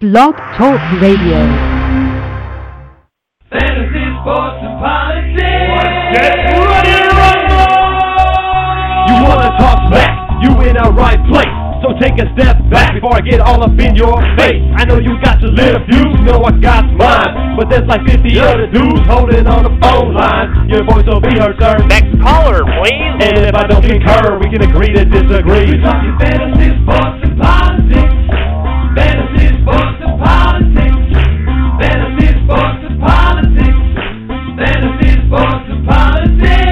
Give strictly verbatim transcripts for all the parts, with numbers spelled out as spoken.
Blog Talk Radio. Fantasy, sports, and politics. Get ready to rumble! You wanna talk smack? You in the right place. So take a step back before I get all up in your face. I know you got your little views, you know I got mine. But there's like fifty other dudes holding on the phone line. Your voice will be heard, sir. Next caller, please. And if I don't concur, we can agree to disagree. We're talking fantasy, sports, and politics. Fantasy, sports, and politics. Fantasy, sports, and politics. Fantasy, sports, and politics.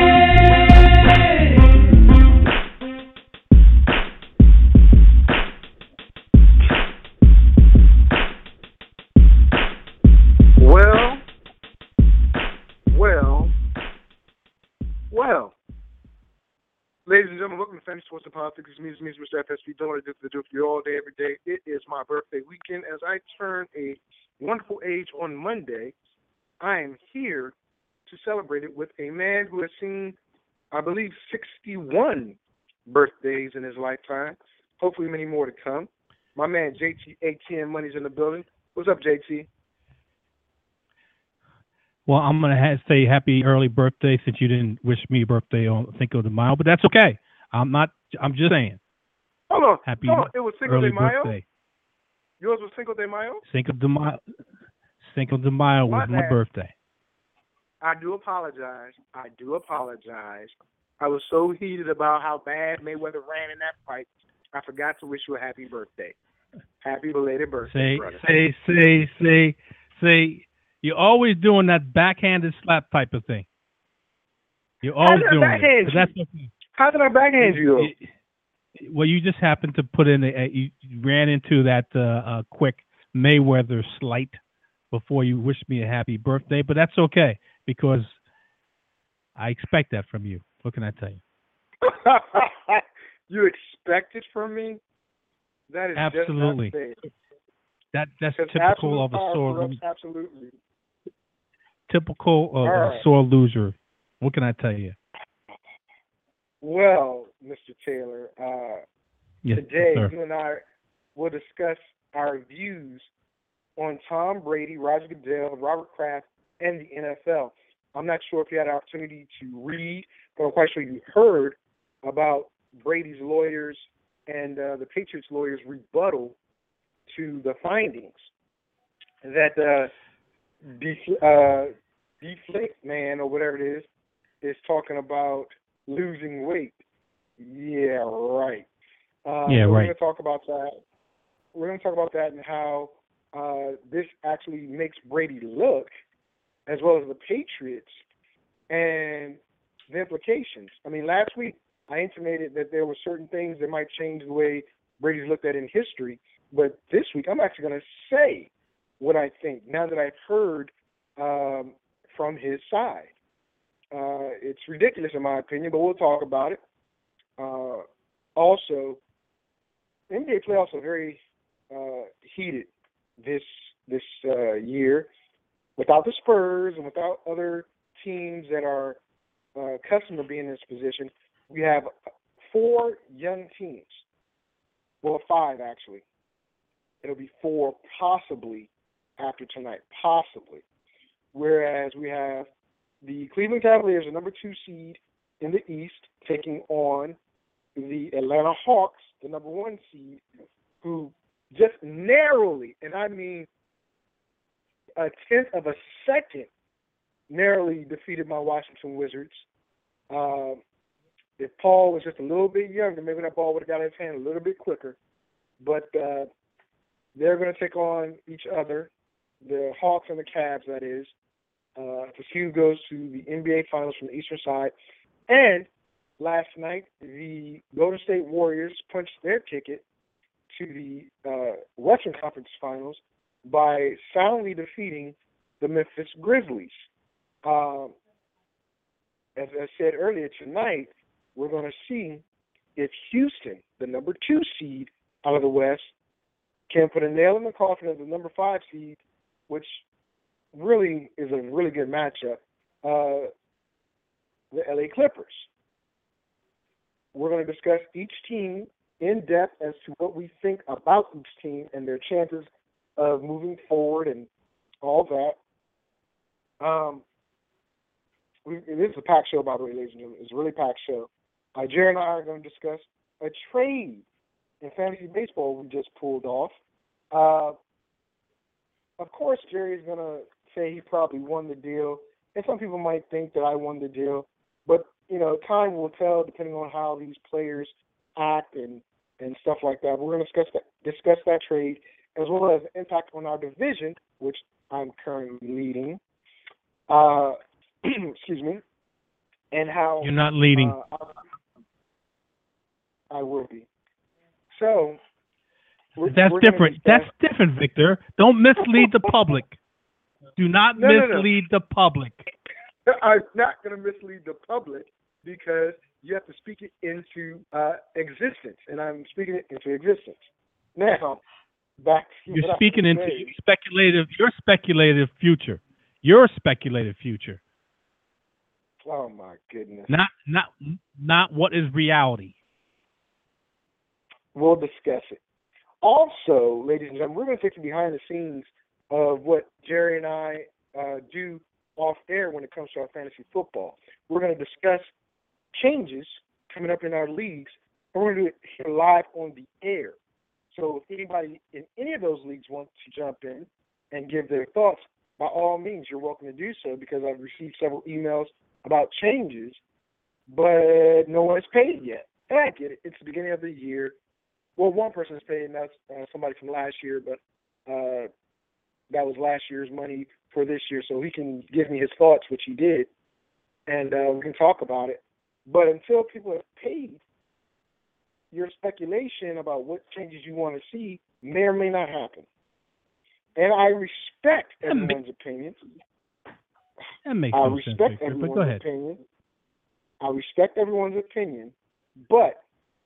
Well, well, well. Ladies and gentlemen, welcome to Fantasy Sports and Politics. It's me, it's me, it's Mister F S P, doing what I do for the do for you all day, every day. It is my birthday weekend. As I turn a wonderful age on Monday, I am here to celebrate it with a man who has seen, I believe, sixty-one birthdays in his lifetime. Hopefully many more to come. My man, J T A T M Money's in the building. What's up, J T? Well, I'm going to ha- say happy early birthday since you didn't wish me a birthday on Cinco de Mayo, but that's okay. I'm not, I'm just saying. Hold on. Happy Hold on. It was Cinco early de Mayo? birthday. Yours was Cinco de Mayo? Cinco de Mayo, Cinco de Mayo was My my bad. birthday. I do apologize. I do apologize. I was so heated about how bad Mayweather ran in that fight, I forgot to wish you a happy birthday. Happy belated birthday, Say, brother. say, say, say, say, you're always doing that backhanded slap type of thing. You're always did I doing backhand it. But you? that's okay. How did I backhand you, though? It- Well, you just happened to put in a, a you you ran into that uh, uh, quick Mayweather slight before you wished me a happy birthday, but that's okay because I expect that from you. What can I tell you? You expect it from me? That is Absolutely. just not fair. That that's Because typical absolute of a power sore corrupts absolutely. typical of All a right. sore loser. What can I tell you? Well, Mister Taylor, uh, Yes, today sir. you and I will discuss our views on Tom Brady, Roger Goodell, Robert Kraft, and the N F L. I'm not sure if you had an opportunity to read, but I'm quite sure you heard about Brady's lawyers and uh, the Patriots' lawyers' rebuttal to the findings that uh, Def- uh, Deflate Man, or whatever it is, is talking about losing weight. Yeah, right. Uh, Yeah, so We're right. going to talk about that. We're going to talk about that and how uh, this actually makes Brady look, as well as the Patriots, and the implications. I mean, last week I intimated that there were certain things that might change the way Brady's looked at in history, but this week I'm actually going to say what I think now that I've heard um, from his side. Uh, it's ridiculous in my opinion, but we'll talk about it. Uh, also, N B A playoffs are very uh, heated this this uh, year. Without the Spurs and without other teams that are uh, accustomed to being in this position, we have four young teams. Well, five actually. It'll be four possibly after tonight, possibly. Whereas we have the Cleveland Cavaliers, the number two seed in the East, taking on the Atlanta Hawks, the number one seed, who just narrowly, and I mean a tenth of a second, narrowly defeated my Washington Wizards. Um, if Paul was just a little bit younger, maybe that ball would have got in his hand a little bit quicker. But uh, they're going to take on each other, the Hawks and the Cavs, that is, uh, to see who goes to the N B A Finals from the Eastern side. And last night, the Golden State Warriors punched their ticket to the uh, Western Conference Finals by soundly defeating the Memphis Grizzlies. Um, as I said earlier tonight, we're going to see if Houston, the number two seed out of the West, can put a nail in the coffin of the number five seed, which really is a really good matchup, uh, the L A Clippers. We're going to discuss each team in depth as to what we think about each team and their chances of moving forward and all that. Um, we, this is a packed show, by the way, ladies and gentlemen. It's a really packed show. Uh, Jerry and I are going to discuss a trade in fantasy baseball we just pulled off. Uh, of course, Jerry is going to say he probably won the deal, and some people might think that I won the deal. But, you know, time will tell depending on how these players act and, and stuff like that. But we're going to discuss that, discuss that trade as well as impact on our division, which I'm currently leading. Uh, excuse me. And how... You're not leading. Uh, I will be. So... We're, That's we're different. Discuss... That's different, Victor. Don't mislead the public. Do not no, mislead no, no. the public. I'm not going to mislead the public because you have to speak it into uh, existence, and I'm speaking it into existence. Now, back to You're what speaking I into saying. speculative. Your speculative future. Your speculative future. Oh my goodness! Not not not what is reality. We'll discuss it. Also, ladies and gentlemen, we're going to take you behind the scenes of what Jerry and I uh, do off air when it comes to our fantasy football. We're going to discuss changes coming up in our leagues, and we're going to do it here live on the air. So if anybody in any of those leagues wants to jump in and give their thoughts, by all means, you're welcome to do so because I've received several emails about changes, but no one has paid yet. And I get it. It's the beginning of the year. Well, one person is paid, and that's uh, somebody from last year, but uh, that was last year's money for this year, so he can give me his thoughts, which he did, and uh, we can talk about it. But until people have paid, your speculation about what changes you want to see may or may not happen. And I respect everyone's opinion. That makes I no respect sense, Victor, but everyone's go ahead. opinion. I respect everyone's opinion, but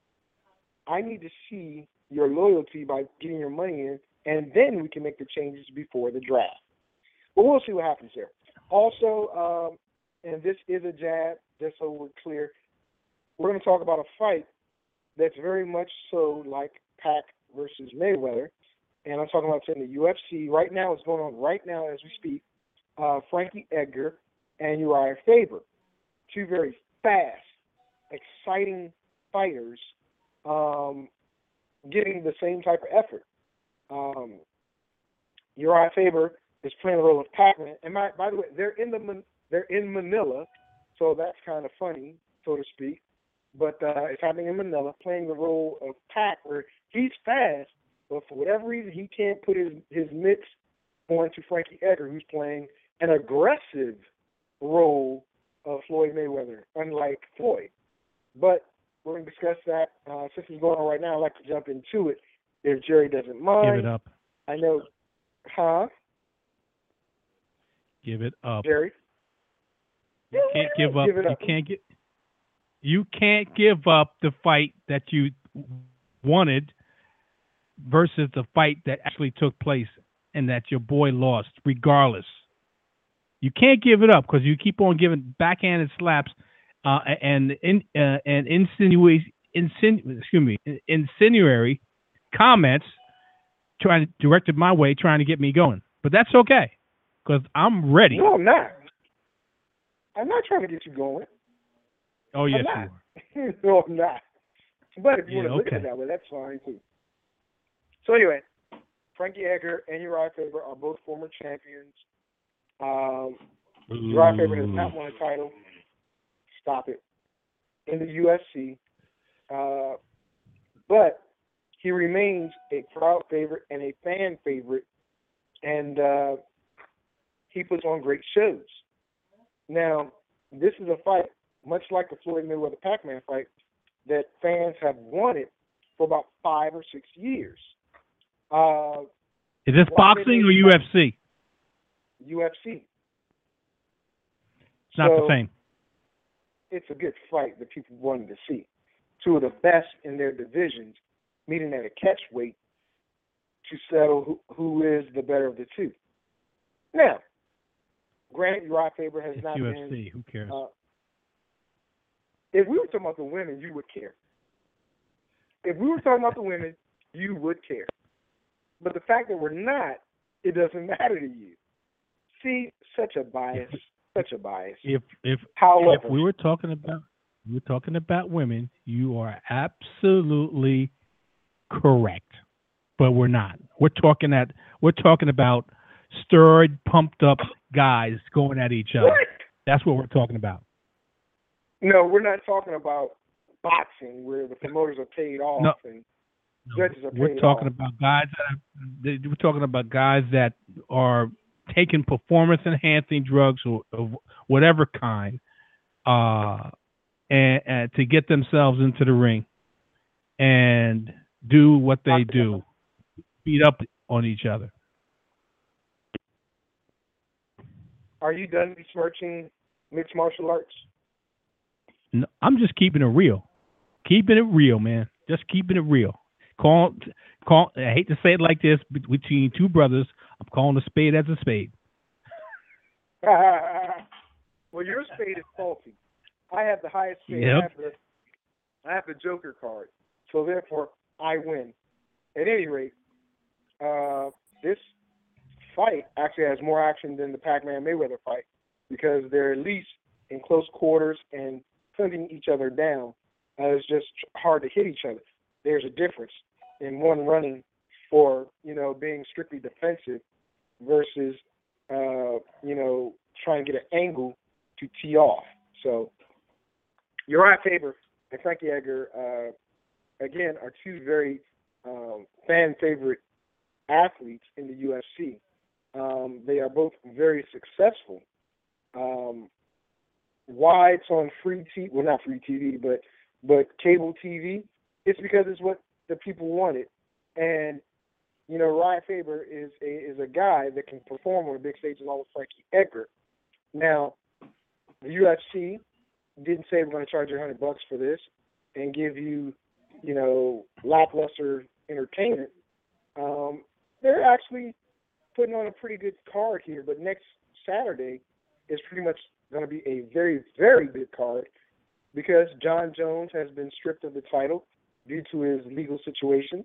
I need to see your loyalty by getting your money in, and then we can make the changes before the draft. But we'll see what happens there. Also, um, and this is a jab, just so we're clear, we're going to talk about a fight that's very much so like Pac versus Mayweather, and I'm talking about in the U F C. Right now, it's going on right now as we speak. Uh, Frankie Edgar and Uriah Faber, two very fast, exciting fighters, um, getting the same type of effort. Um, Uriah Faber is playing the role of Pac-Man, and my, by the way, they're in the they're in Manila, so that's kind of funny, so to speak. But uh, it's happening in Manila, playing the role of Pac, where he's fast, but for whatever reason, he can't put his his mitts onto Frankie Edgar, who's playing an aggressive role of Floyd Mayweather, unlike Floyd. But we're going to discuss that. Uh, since it's going on right now, I'd like to jump into it if Jerry doesn't mind. Give it up. I know, huh? Give it up. Jerry? You can't give up. Give it You up. can't get. You can't give up the fight that you wanted versus the fight that actually took place and that your boy lost, regardless. You can't give it up because you keep on giving backhanded slaps uh, and in, uh, and insinuate, insinu- excuse me, insinuatory comments trying to directed my way, trying to get me going. But that's okay because I'm ready. No, I'm not. I'm not trying to get you going. Oh yes, I'm you not. No, I'm not. But if you Yeah, want to look okay. at it that way, that's fine too. So anyway, Frankie Edgar and Uriah Faber are both former champions. Um, Uriah Faber has not won a title. Stop it. In the U F C. Uh, but he remains a crowd favorite and a fan favorite. And uh, he puts on great shows. Now, this is a fight, much like the Floyd Mayweather Pac-Man fight, that fans have wanted for about five or six years. Uh, Is this Why boxing did or they- U F C? U F C. It's not So, the same. It's a good fight that people wanted to see. Two of the best in their divisions meeting at a catch weight to settle who, who is the better of the two. Now, granted, Uriah Faber has It's not U F been. C. Who cares? Uh, if we were talking about the women, you would care. If we were talking about the women, you would care. but the fact that we're not, it doesn't matter to you. See, such a bias, such a bias. If if However, if we were talking about we were talking about women, you are absolutely correct. But we're not. We're talking at we're talking about stirred, pumped up guys going at each other. what? That's what we're talking about. No, we're not talking about boxing where the promoters are paid off No. and judges are paid We're talking off. about guys that are, we're talking about guys that are taking performance enhancing drugs or, of whatever kind, uh, and, and to get themselves into the ring and do what they do, beat up on each other. Are you done besmirching mixed martial arts? No, I'm just keeping it real, keeping it real, man. Just keeping it real. Call, call. I hate to say it like this, but between two brothers, I'm calling a spade as a spade. Well, your spade is faulty. I have the highest spade. Yep. I have the, I have the Joker card, so therefore I win. At any rate, uh, this fight actually has more action than the Pac-Man Mayweather fight because they're at least in close quarters and hunting each other down. Uh, it's just hard to hit each other. There's a difference in one running or, you know, being strictly defensive versus, uh, you know, trying to get an angle to tee off. So Uriah Faber and Frankie Edgar, uh, again, are two very um, fan favorite athletes in the U F C. Um, they are both very successful. Um, why it's on free T V, well, not free T V, but but cable T V, it's because it's what the people wanted. And, you know, Uriah Faber is a, is a guy that can perform on a big stage along with Frankie Edgar. Now, the U F C didn't say we're going to charge you one hundred bucks for this and give you, you know, lackluster entertainment. Um, they're actually putting on a pretty good card here, but next Saturday is pretty much going to be a very, very good card because John Jones has been stripped of the title due to his legal situation.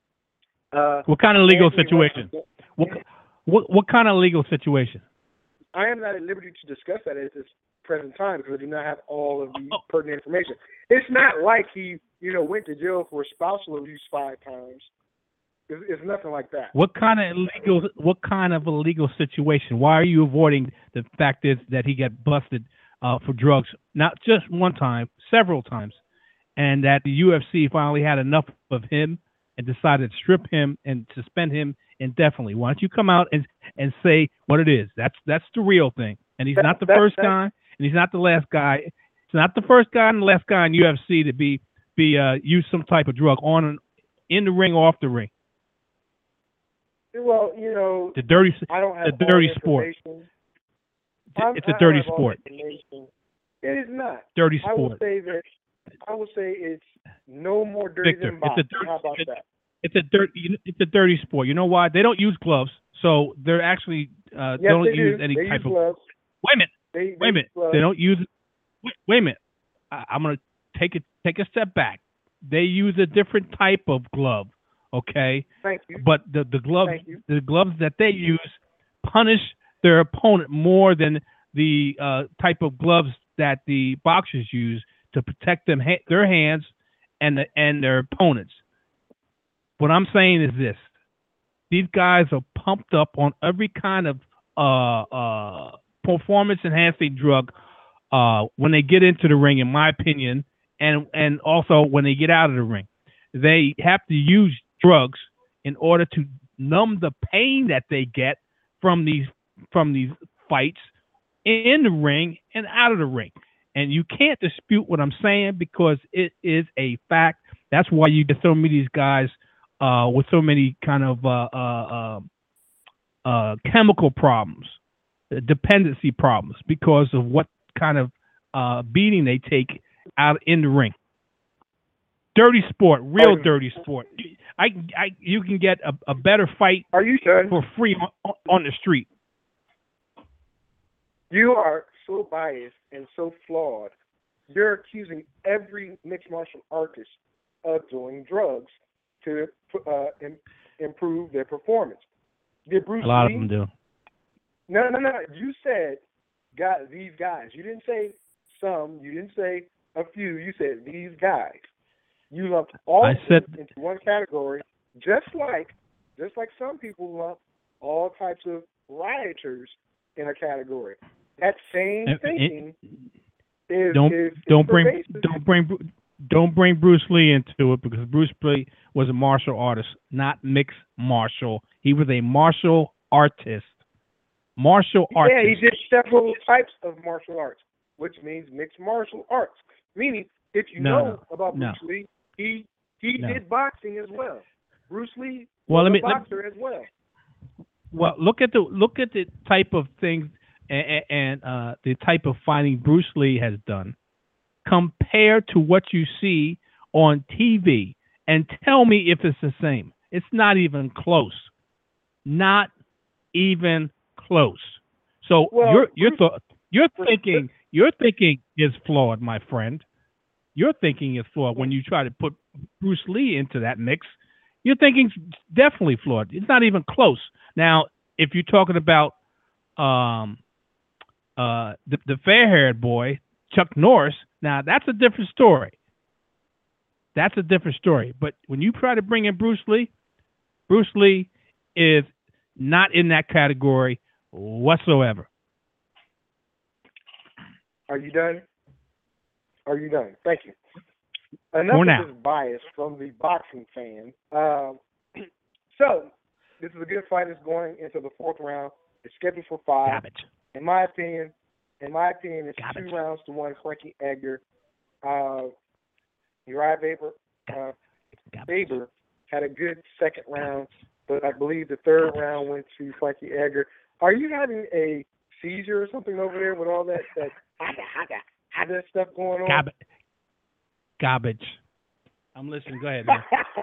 Uh, What kind of legal Anthony situation? Russell- What, what what kind of legal situation? I am not at liberty to discuss that at this present time because I do not have all of the Oh. pertinent information. It's not like he, you know, went to jail for spousal abuse five times. It's, it's nothing like that. What kind of illegal? What kind of a legal situation? Why are you avoiding the fact is that he got busted uh, for drugs, not just one time, several times, and that the U F C finally had enough of him and decided to strip him and suspend him indefinitely? Why don't you come out and and say what it is? That's that's the real thing. And he's That- not the that- first that- guy, and he's not the last guy. He's not the first guy and the last guy in U F C to be be uh, use some type of drug on and in the ring or off the ring. Well, you know, The dirty. I don't have the all dirty the sport. information. I'm- It's I a don't dirty have all the sport. information. It is not. Dirty I will sport. say that. I will say it's no more dirty Victor, than it's a boxing. dirty- How about it's- that? It's a dirt. It's a dirty sport. You know why? They don't use gloves, so they're actually uh, Yes, don't they use do. any they type use of. gloves. Wait a minute. They, they Wait a minute. use gloves. They don't use. Wait, wait a minute. I, I'm gonna take it. Take a step back. They use a different type of glove. Okay, Thank you. but the the gloves Thank you. the gloves that they use punish their opponent more than the uh, type of gloves that the boxers use to protect them ha- their hands and the, and their opponents. What I'm saying is this: these guys are pumped up on every kind of uh, uh, performance-enhancing drug uh, when they get into the ring, in my opinion, and and also when they get out of the ring. They have to use drugs in order to numb the pain that they get from these from these fights in the ring and out of the ring. And you can't dispute what I'm saying because it is a fact. That's why you get so many of these guys uh, with so many kind of uh, uh, uh, uh, chemical problems, uh, dependency problems, because of what kind of uh, beating they take out in the ring. Dirty sport, real dirty sport. I, I, you can get a, a better fight Are you done? for free on, on the street. You are so biased and so flawed. You're accusing every mixed martial artist of doing drugs to uh, in, improve their performance. Did Bruce A lot Lee? of them do. No, no, no. You said got these guys. You didn't say some. You didn't say a few. You said these guys. You lumped all I of said- them into one category, just like just like some people lump all types of rioters in a category. That same And- and- thinking is Don't is, is don't bring pervasive. don't bring Bru- don't bring Bruce Lee into it, because Bruce Lee was a martial artist, not mixed martial. He was a martial artist. Martial artist. Yeah, he did several types of martial arts, which means mixed martial arts. Meaning, if you No, know no, about no. Bruce Lee, he he No. did boxing as well. Bruce Lee Well, was let me- a let- boxer as well. Well, look at the look at the type of things and, and uh, the type of fighting Bruce Lee has done, compared to what you see on T V, and tell me if it's the same. It's not even close. Not even close. So Well, your your Bruce- thought your thinking your thinking is flawed, my friend. Your thinking is flawed when you try to put Bruce Lee into that mix. Your thinking's definitely flawed. It's not even close. Now, if you're talking about um, uh, the, the fair-haired boy, Chuck Norris, now that's a different story. That's a different story. But when you try to bring in Bruce Lee, Bruce Lee is not in that category whatsoever. Are you done? Are you done? Thank you. For Enough now. of this bias from the boxing fan. Um, so, this is a good fight. It's going into the fourth round. It's scheduled for five. Garbage. In my opinion, in my opinion, it's Garbage. two rounds to one. Frankie Edgar, uh, Uriah Faber, uh, Garbage. Faber had a good second round, but I believe the third round went to Frankie Edgar. Are you having a seizure or something over there with all that that that stuff going on? Garbage. Garbage. I'm listening. Go ahead, man.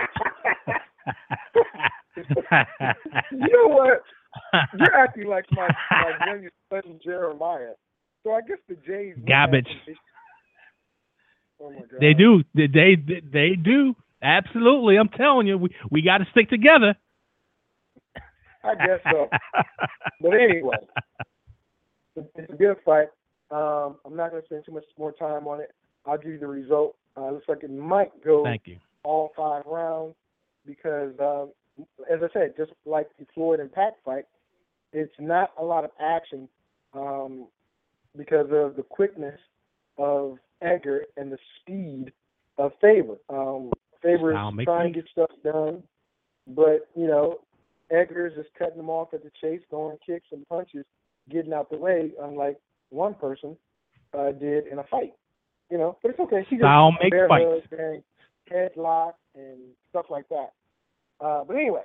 You know what? You're acting like my my youngest son Jeremiah. So I guess the Jays. would have Garbage. some issues. Oh my God. They do. They, they they do. Absolutely. I'm telling you, we, we got to stick together. I guess so. But anyway, it's a good fight. Um, I'm not going to spend too much more time on it. I'll give you the result. Uh, looks like it might go Thank you. all five rounds because, um, as I said, just like the Floyd and Pac fight, it's not a lot of action um, because of the quickness of Edgar and the speed of Faber. Um, Faber Style is make trying to get stuff done, but, you know, Edgar is just cutting them off at the chase, throwing kicks and punches, getting out the way, unlike one person uh, did in a fight. You know, but it's okay. He Style just make bear fights. hugs and headlock and stuff like that. Uh, but anyway,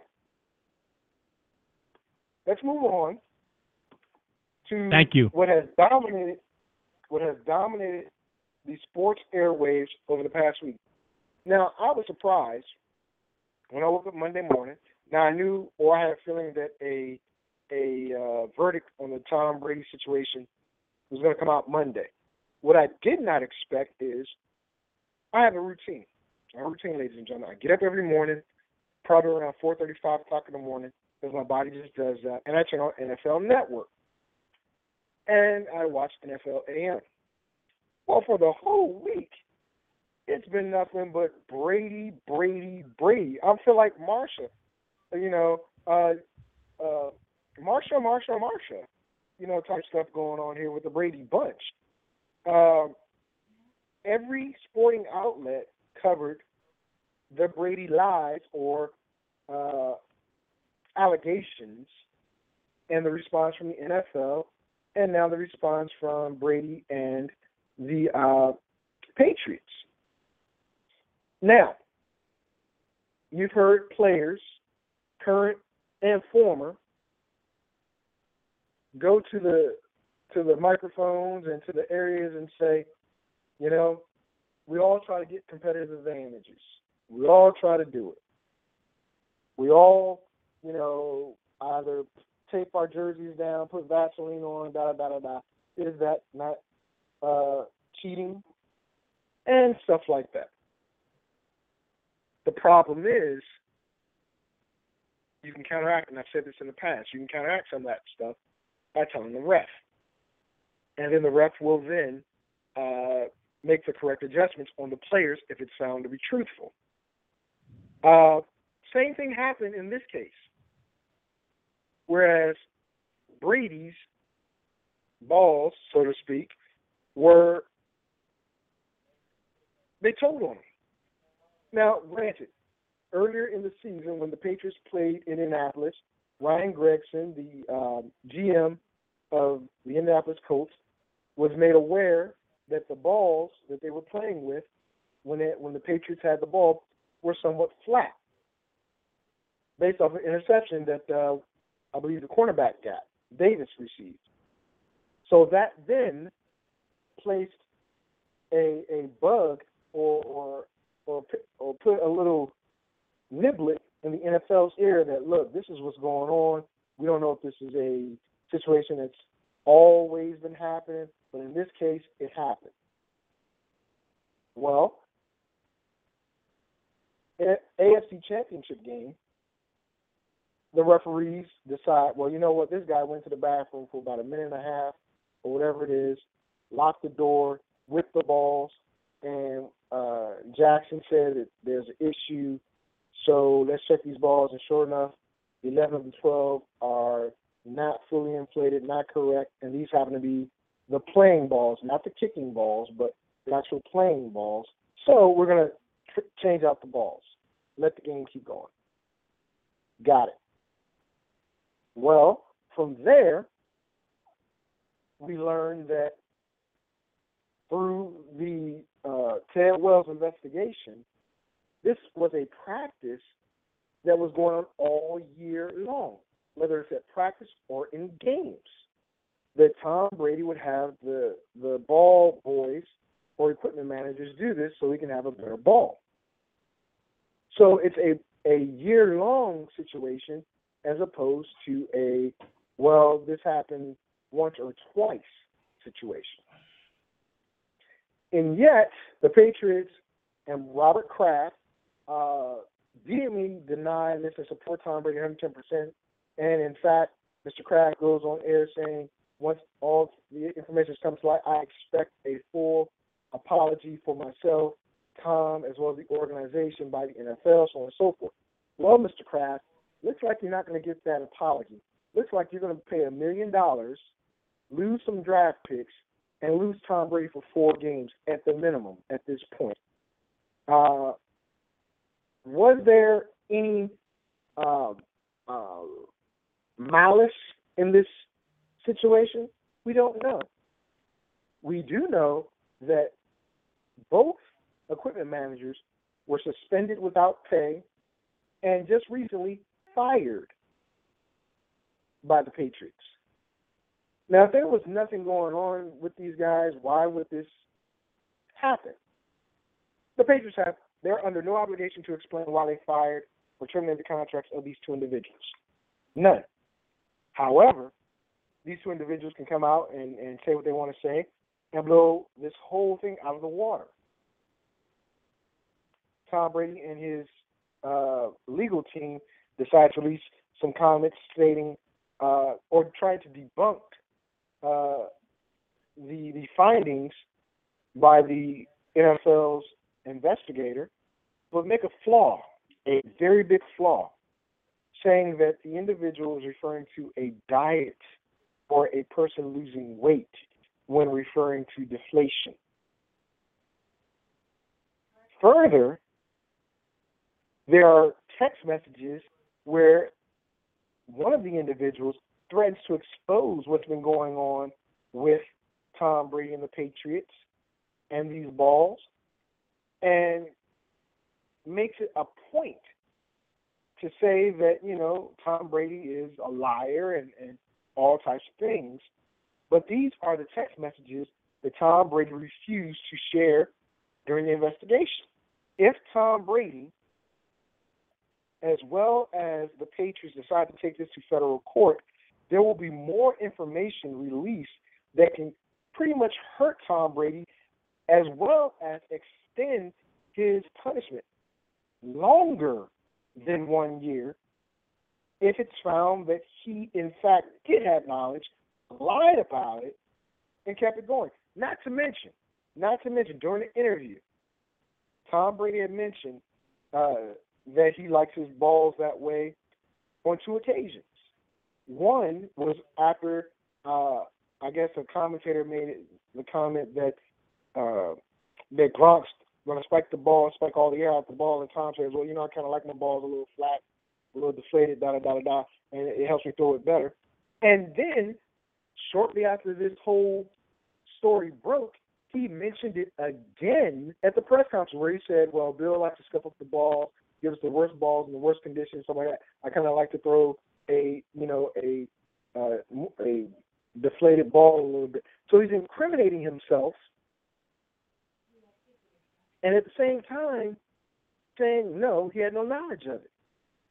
let's move on to Thank you. what has dominated what has dominated the sports airwaves over the past week. Now, I was surprised when I woke up Monday morning. Now, I knew, or I had a feeling that a a uh, verdict on the Tom Brady situation was going to come out Monday. What I did not expect is I have a routine. I have a routine, ladies and gentlemen. I get up every morning, probably around four thirty, five o'clock in the morning, because my body just does that, and I turn on N F L Network. And I watch N F L A M. Well, for the whole week, it's been nothing but Brady, Brady, Brady. I feel like Marsha, you know, uh, uh, Marsha, Marsha, Marsha, you know, type stuff going on here with the Brady bunch. Um, every sporting outlet covered the Brady lies or uh, allegations and the response from the N F L, and now the response from Brady and the uh, Patriots. Now, you've heard players, current and former, go to the to the microphones and to the areas and say, you know, we all try to get competitive advantages. We all try to do it. We all, you know, either tape our jerseys down, put Vaseline on, da da da da da. Is that not uh, cheating? And stuff like that. The problem is, you can counteract, and I've said this in the past, you can counteract some of that stuff by telling the ref. And then the ref will then uh, make the correct adjustments on the players if it's found to be truthful. Uh, same thing happened in this case. Whereas Brady's balls, so to speak, were, they told on him. Now, granted, earlier in the season when the Patriots played in Indianapolis, Ryan Gregson, the um, G M of the Indianapolis Colts, was made aware that the balls that they were playing with when it, when the Patriots had the ball were somewhat flat, based off an interception that uh, I believe the cornerback got, Davis received. So that then placed a a bug or or or, or put a little niblet in the N F L's ear that, look, this is what's going on. We don't know if this is a situation that's always been happening, but in this case, it happened. Well, A F C Championship game, the referees decide, well, you know what, this guy went to the bathroom for about a minute and a half or whatever it is, locked the door, whipped the balls, and uh, Jackson said that there's an issue, so let's check these balls. And sure enough, the eleven and twelve are not fully inflated, not correct, and these happen to be the playing balls, not the kicking balls, but the actual playing balls. So we're going to tr- change out the balls. Let the game keep going. Got it. Well, from there, we learned that through the uh, Ted Wells investigation, this was a practice that was going on all year long, whether it's at practice or in games, that Tom Brady would have the, the ball boys or equipment managers do this so he can have a better ball. So it's a, a year-long situation as opposed to a, well, this happened once or twice situation. And yet, the Patriots and Robert Kraft uh, vehemently deny this and support Tom Brady one hundred ten percent. And in fact, Mister Kraft goes on air saying, once all the information comes to light, I expect a full apology for myself, Tom, as well as the organization by the N F L, so on and so forth. Well, Mister Kraft, looks like you're not going to get that apology. Looks like you're going to pay a million dollars, lose some draft picks, and lose Tom Brady for four games at the minimum at this point. Uh, was there any uh, uh, malice in this situation? We don't know. We do know that both equipment managers were suspended without pay and just recently fired by the Patriots. Now, if there was nothing going on with these guys, why would this happen? The Patriots have, they're under no obligation to explain why they fired or terminated the contracts of these two individuals. None. However, these two individuals can come out and, and say what they want to say and blow this whole thing out of the water. Tom Brady and his uh, legal team decided to release some comments stating uh, or trying to debunk uh, the the findings by the N F L's investigator, but make a flaw, a very big flaw, saying that the individual is referring to a diet or a person losing weight when referring to deflation. Further, there are text messages where one of the individuals threatens to expose what's been going on with Tom Brady and the Patriots and these balls, and makes it a point to say that, you know, Tom Brady is a liar and, and all types of things. But these are the text messages that Tom Brady refused to share during the investigation. If Tom Brady, as well as the Patriots, decide to take this to federal court, there will be more information released that can pretty much hurt Tom Brady as well as extend his punishment longer than one year if it's found that he, in fact, did have knowledge, lied about it, and kept it going. Not to mention, not to mention, during the interview, Tom Brady had mentioned uh, that he likes his balls that way on two occasions. One was after, uh, I guess, a commentator made the comment that uh, that Gronk's going to spike the ball, spike all the air out the ball, and Tom says, well, you know, I kind of like my balls a little flat, a little deflated, da da da da da, and it helps me throw it better. And then, shortly after this whole story broke, he mentioned it again at the press conference where he said, well, Bill likes to scuff up the ball, give us the worst balls in the worst conditions, stuff like that. I kind of like to throw a, you know, a uh, a deflated ball a little bit. So he's incriminating himself, and at the same time saying, no, he had no knowledge of it.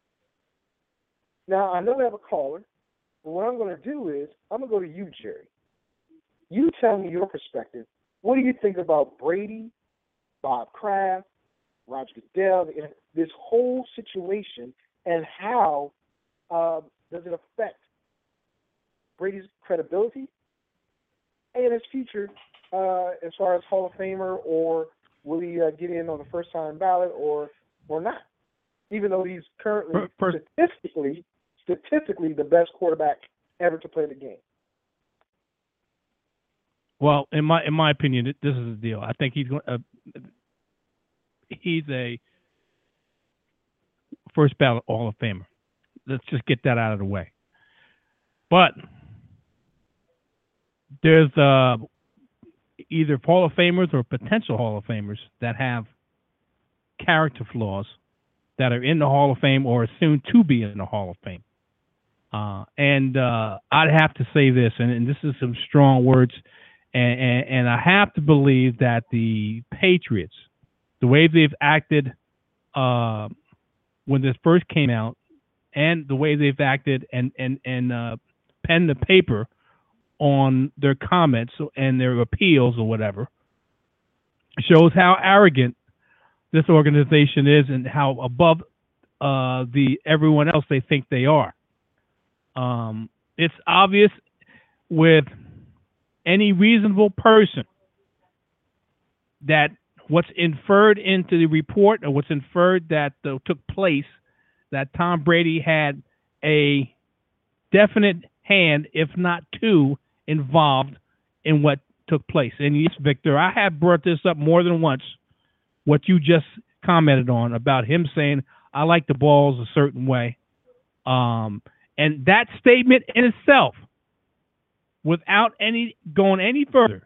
Now, I know we have a caller, but what I'm going to do is I'm going to go to you, Jerry. You tell me your perspective. What do you think about Brady, Bob Kraft, Roger Goodell, this whole situation, and how uh, does it affect Brady's credibility and his future uh, as far as Hall of Famer, or will he uh, get in on the first-time ballot or or not? Even though he's currently First, statistically statistically the best quarterback ever to play the game. well, in my in my opinion, this is the deal. I think he's going. Uh, he's a first ballot Hall of Famer. Let's just get that out of the way. But there's uh, either Hall of Famers or potential Hall of Famers that have character flaws that are in the Hall of Fame or are soon to be in the Hall of Fame. Uh, and uh, I'd have to say this, and, and this is some strong words, and, and, and I have to believe that the Patriots, the way they've acted uh, when this first came out, and the way they've acted and and and uh, penned the paper on their comments and their appeals or whatever, shows how arrogant this organization is and how above uh, the everyone else they think they are. Um, it's obvious with any reasonable person that what's inferred into the report or what's inferred that uh, took place, that Tom Brady had a definite hand, if not two, involved in what took place. And yes, Victor, I have brought this up more than once, what you just commented on about him saying, I like the balls a certain way. Um, and that statement in itself, without any going any further,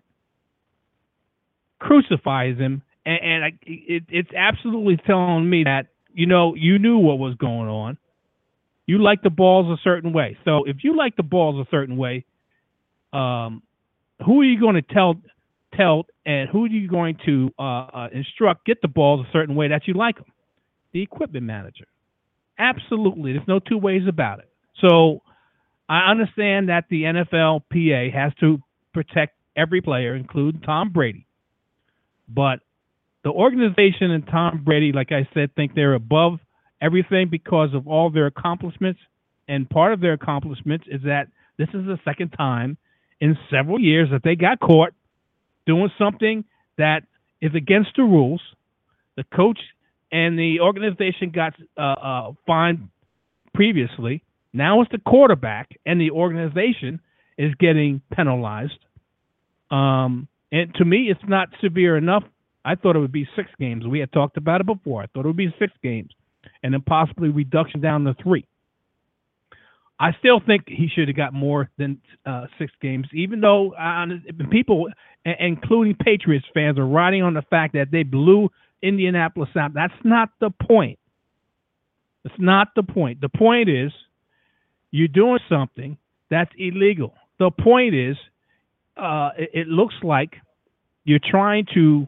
crucifies him. And, and I, it, it's absolutely telling me that, you know, you knew what was going on. You like the balls a certain way. So if you like the balls a certain way, um, who are you going to tell, tell, and who are you going to uh, uh, instruct get the balls a certain way that you like them? The equipment manager. Absolutely. There's no two ways about it. So I understand that the N F L P A has to protect every player, including Tom Brady. But the organization and Tom Brady, like I said, think they're above everything because of all their accomplishments. And part of their accomplishments is that this is the second time in several years that they got caught doing something that is against the rules. The coach and the organization got uh, uh, fined previously. Now it's the quarterback and the organization is getting penalized. Um, and to me, it's not severe enough. I thought it would be six games. We had talked about it before. I thought it would be six games and then possibly reduction down to three. I still think he should have got more than uh, six games, even though uh, people, including Patriots fans, are riding on the fact that they blew Indianapolis out. That's not the point. It's not the point. The point is you're doing something that's illegal. The point is uh, it, it looks like you're trying to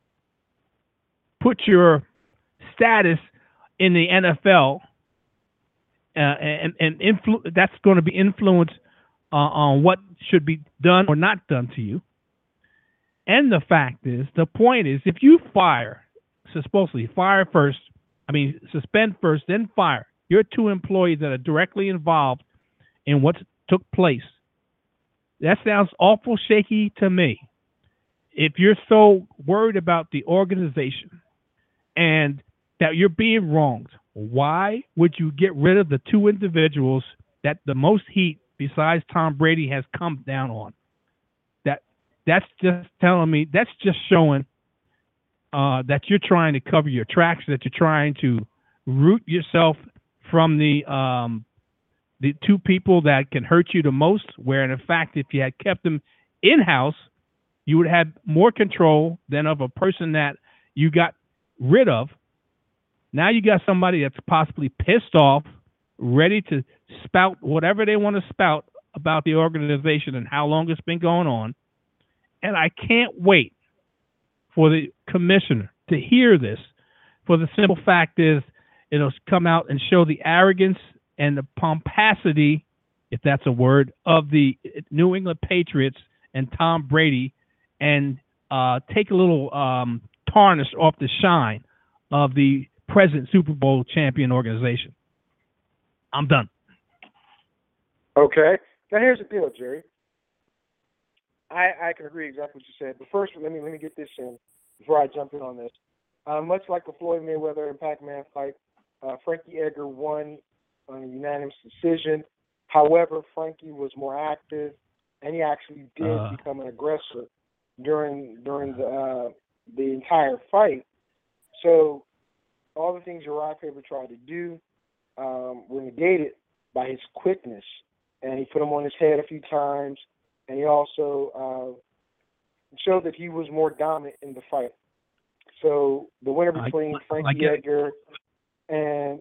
put your status in the N F L, uh, and and influ- that's going to be influenced uh, on what should be done or not done to you. And the fact is, the point is, if you fire, supposedly fire first, I mean suspend first, then fire. You're two employees that are directly involved in what took place. That sounds awful shaky to me. If you're so worried about the organization and that you're being wronged, why would you get rid of the two individuals that the most heat besides Tom Brady has come down on? That that's just telling me, that's just showing uh, that you're trying to cover your tracks, that you're trying to root yourself from the um, the two people that can hurt you the most, where in fact, if you had kept them in-house, you would have more control than of a person that you got rid of. Now you got somebody that's possibly pissed off, ready to spout whatever they want to spout about the organization and how long it's been going on. And I can't wait for the commissioner to hear this, for the simple fact is it'll come out and show the arrogance and the pomposity, if that's a word, of the New England Patriots and Tom Brady, and uh, take a little um, tarnish off the shine of the present Super Bowl champion organization. I'm done. Okay. Now here's the deal, Jerry. I, I can agree exactly what you said. But first, let me let me get this in before I jump in on this. Uh, much like the Floyd Mayweather and Pac-Man fight, uh, Frankie Edgar won on a unanimous decision. However, Frankie was more active, and he actually did Uh. become an aggressor during during the uh, the entire fight. So all the things Uriah Faber tried to do um, were negated by his quickness, and he put him on his head a few times, and he also uh, showed that he was more dominant in the fight. So the winner between I, Frankie I Edgar and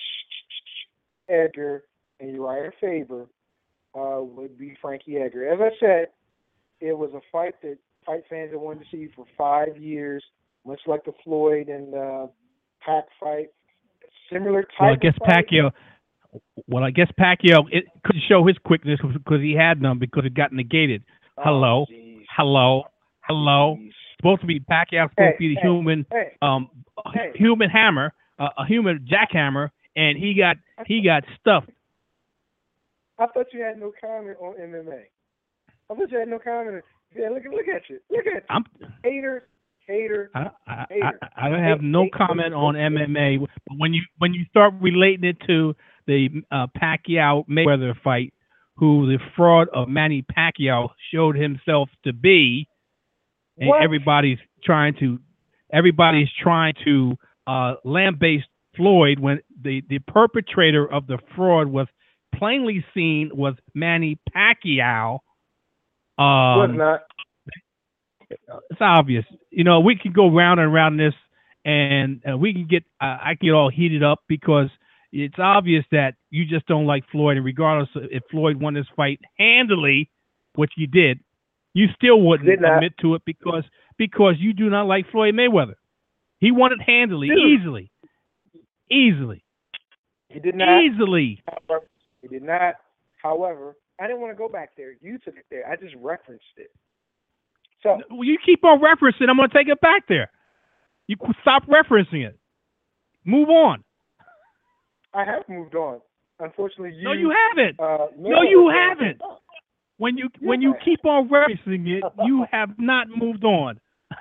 Edgar and Uriah Faber uh, would be Frankie Edgar. As I said, it was a fight that fight fans have wanted to see for five years, much like the Floyd and uh, Pac fight. Similar type well, I guess of fight. Pacquiao. Well, I guess Pacquiao it couldn't show his quickness because he had none because it got negated. Oh, Hello, geez. hello, hello. Geez. Supposed to be Pacquiao, supposed Hey, to be the hey, human, hey, um, hey. human hammer, uh, a human jackhammer, and he got he got stuffed. I thought you had no comment on M M A. I thought you had no comment. Yeah, look, look at you. Look at you. I'm, Hater, hater, I, I, hater. I, I don't have Hate, no hate, comment hate, on hate, M M A, but when you when you start relating it to the uh, Pacquiao Mayweather fight, who the fraud of Manny Pacquiao showed himself to be, and What? everybody's trying to everybody's trying to uh, lambaste Floyd when the the perpetrator of the fraud was plainly seen was Manny Pacquiao. was Um, not. it's obvious. You know, we can go round and round this, and uh, we can get uh, I can get all heated up because it's obvious that you just don't like Floyd, and regardless of if Floyd won this fight handily, which he did, you still wouldn't Did not. admit to it because because you do not like Floyd Mayweather. He won it handily, Dude. easily, easily, He did not. easily. He did not. However, I didn't want to go back there. You took it there. I just referenced it. So You keep on referencing. I'm going to take it back there. You qu- stop referencing it. Move on. I have moved on. Unfortunately, you. No, you haven't. Uh, No, you haven't. When you Yeah, when you I- keep on referencing it, you have not moved on.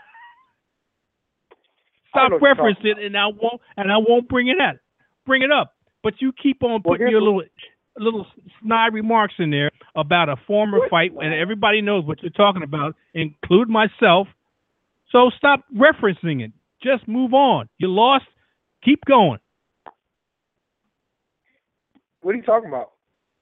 I Stop know what you're talking referencing it, and I won't and I won't bring it up. Bring it up. But you keep on Well, putting here's your what- little little snide remarks in there about a former What? fight, and everybody knows what you're talking about, include myself. So stop referencing it. Just move on. You lost. Keep going. What are you talking about?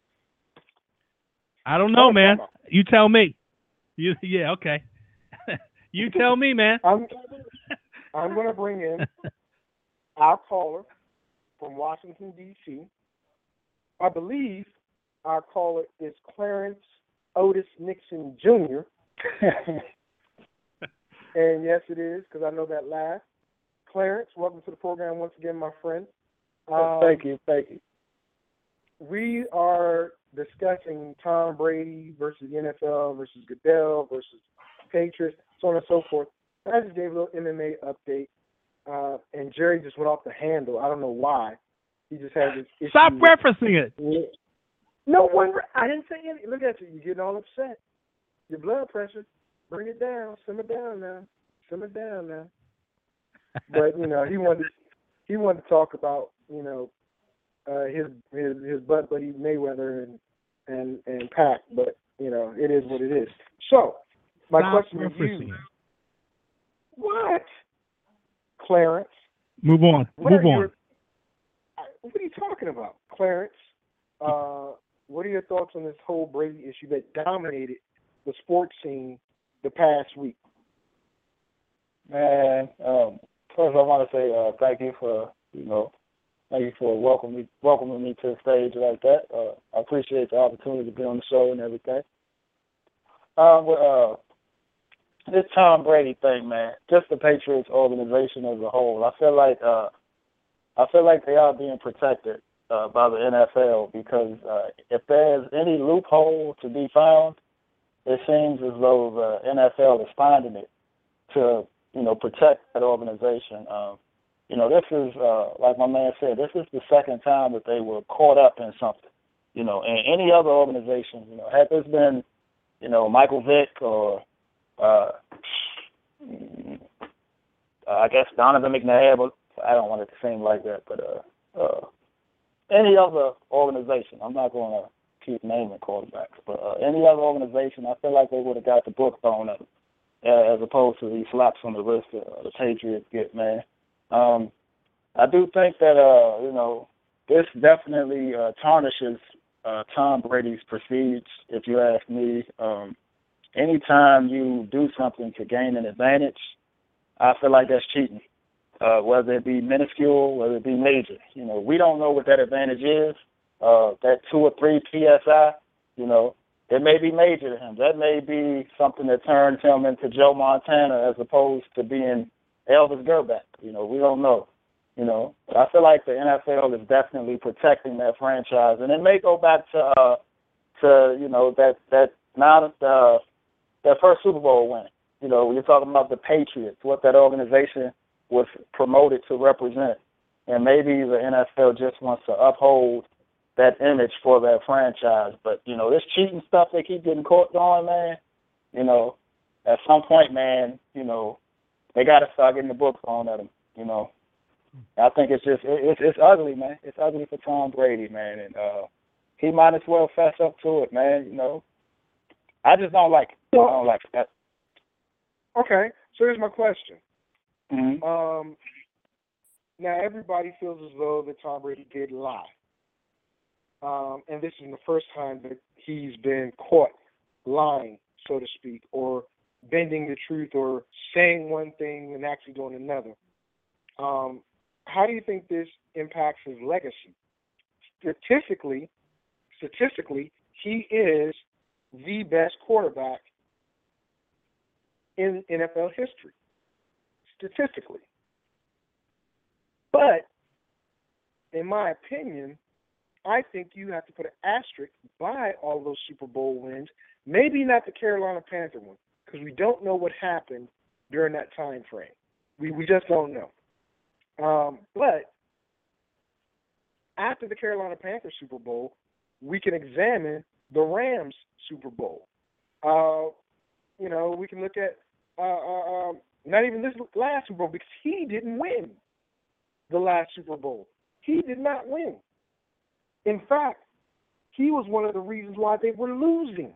I don't What know, are you man. talking You tell me. You yeah, okay. You tell me, man. I'm I'm going to bring in our caller from Washington, D C I believe our caller is Clarence Otis Nixon Junior And yes, it is, because I know that laugh. Clarence, welcome to the program once again, my friend. Um, Thank you, thank you. We are discussing Tom Brady versus the N F L versus Goodell versus Patriots, so on and so forth. I just gave a little M M A update, uh, and Jerry just went off the handle. I don't know why. He just has this issue. Stop with- referencing it. No one. I didn't say anything. Look at you. You're getting all upset. Your blood pressure. Bring it down. Simmer down now. Simmer down now. But you know, he wanted he wanted to talk about you know uh, his his his butt buddy Mayweather and and and Pac. But you know, it is what it is. So my Stop question to referencing you: it. What, Clarence? Move on. What Move are on. your- What are you talking about, Clarence? Uh, what are your thoughts on this whole Brady issue that dominated the sports scene the past week? Man, um, first I want to say uh, thank you for, you know, thank you for welcoming me, welcoming me to the stage like that. Uh, I appreciate the opportunity to be on the show and everything. Um, well, uh, this Tom Brady thing, man, just the Patriots organization as a whole, I feel like uh, I feel like they are being protected uh, by the N F L because uh, if there's any loophole to be found, it seems as though the N F L is finding it to, you know, protect that organization. Um, you know, this is, uh, like my man said, this is the second time that they were caught up in something. You know, and any other organization, you know, had this been, you know, Michael Vick or, uh, I guess Donovan McNabb, but I don't want it to seem like that, but uh, uh, any other organization, I'm not going to keep naming quarterbacks, but uh, any other organization, I feel like they would have got the book thrown at them, uh, as opposed to these slaps on the wrist that uh, the Patriots get, man. Um, I do think that, uh, you know, this definitely uh, tarnishes uh, Tom Brady's prestige, if you ask me. Um, anytime you do something to gain an advantage, I feel like that's cheating. Uh, whether it be minuscule, whether it be major. You know, we don't know what that advantage is. Uh, that two or three P S I, you know, it may be major to him. That may be something that turns him into Joe Montana as opposed to being Elvis Gerback. You know, we don't know. You know, but I feel like the N F L is definitely protecting that franchise, and it may go back to, uh, to you know, that that now that uh, that first Super Bowl win. You know, when you're talking about the Patriots, what that organization was promoted to represent. And maybe the N F L just wants to uphold that image for that franchise. But, you know, this cheating stuff they keep getting caught on, man, you know, at some point, man, you know, they got to start getting the books on at them, you know. I think it's just, it, it's, it's ugly, man. It's ugly for Tom Brady, man. And uh, he might as well fess up to it, man, you know. I just don't like it. I don't like it. Okay, so here's my question. Mm-hmm. Um, now, everybody feels as though that Tom Brady did lie. Um, and this is the first time that he's been caught lying, so to speak, or bending the truth or saying one thing and actually doing another. Um, how do you think this impacts his legacy? Statistically, statistically, he is the best quarterback in N F L history. Statistically. But, in my opinion, I think you have to put an asterisk by all those Super Bowl wins. Maybe not the Carolina Panther one, because we don't know what happened during that time frame. We we just don't know. Um, but after the Carolina Panther Super Bowl, we can examine the Rams Super Bowl. Uh, you know, we can look at uh, uh, um, not even this last Super Bowl, because he didn't win the last Super Bowl. He did not win. In fact, he was one of the reasons why they were losing.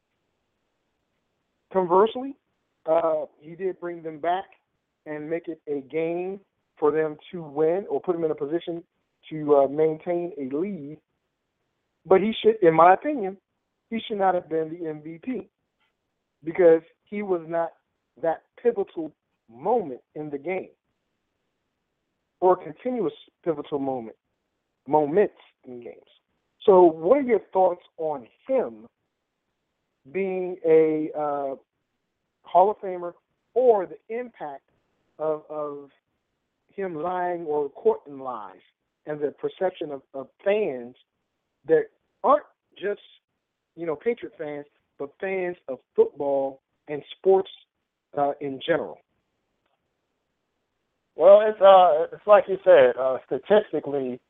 Conversely, uh, he did bring them back and make it a game for them to win or put them in a position to uh, maintain a lead. But he should, in my opinion, he should not have been the M V P because he was not that pivotal moment in the game or continuous pivotal moment, moments in games. So what are your thoughts on him being a uh, Hall of Famer or the impact of, of him lying or courting lies and the perception of, of fans that aren't just, you know, Patriot fans, but fans of football and sports uh, in general? Well, it's uh, it's like you said. Uh, statistically,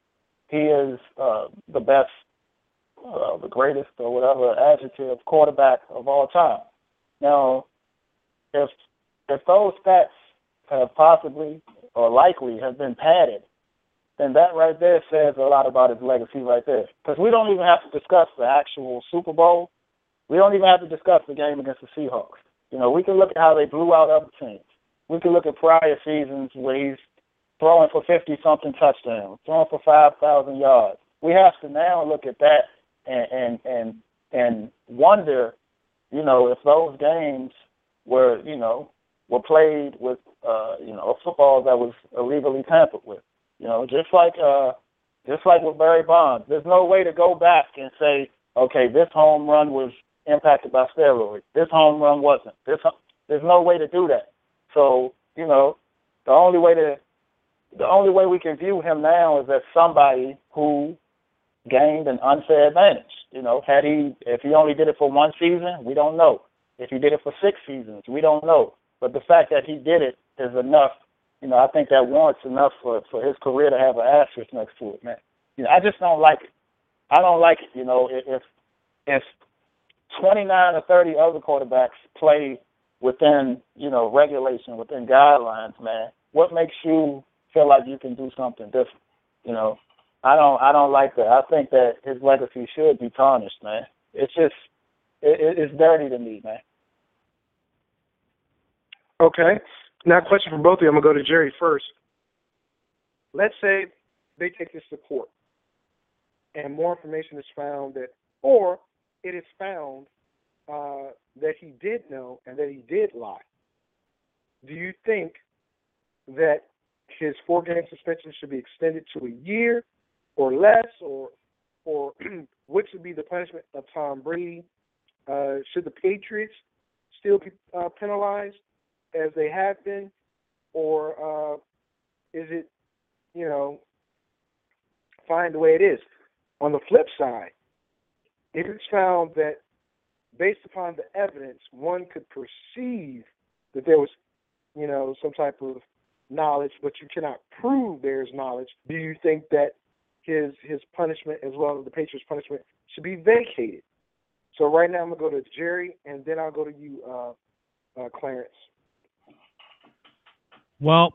he is uh, the best, uh, the greatest, or whatever adjective quarterback of all time. Now, if if those stats have possibly or likely have been padded, then that right there says a lot about his legacy right there. Because we don't even have to discuss the actual Super Bowl. We don't even have to discuss the game against the Seahawks. You know, we can look at how they blew out other teams. We can look at prior seasons where he's throwing for fifty-something touchdowns, throwing for five thousand yards. We have to now look at that and, and, and, and wonder, you know, if those games were, you know, were played with, uh, you know, a football that was illegally tampered with. You know, just like uh, just like with Barry Bonds, there's no way to go back and say, okay, this home run was impacted by steroids. This home run wasn't. This there's no way to do that. So, you know, the only way to the only way we can view him now is as somebody who gained an unfair advantage. You know, had he if he only did it for one season, we don't know. If he did it for six seasons, we don't know. But the fact that he did it is enough. You know, I think that warrants enough for, for his career to have an asterisk next to it, man. You know, I just don't like it. I don't like it. You know, if if twenty-nine or thirty other quarterbacks play within, you know, regulation, within guidelines, man, what makes you feel like you can do something different? You know, I don't I don't like that. I think that his legacy should be tarnished, man. It's just it, it's dirty to me, man. Okay. Now, question for both of you. I'm going to go to Jerry first. Let's say they take this to court and more information is found that, or it is found uh, that he did know and that he did lie. Do you think that his four-game suspension should be extended to a year or less, or or what should be the punishment of Tom Brady? Uh, should the Patriots still be uh, penalized as they have been, or uh, is it, you know, fine the way it is? On the flip side, if it's found that based upon the evidence, one could perceive that there was, you know, some type of knowledge, but you cannot prove there's knowledge, do you think that his his punishment as well as the Patriots' punishment should be vacated? So right now I'm going to go to Jerry, and then I'll go to you, uh, uh, Clarence. Well,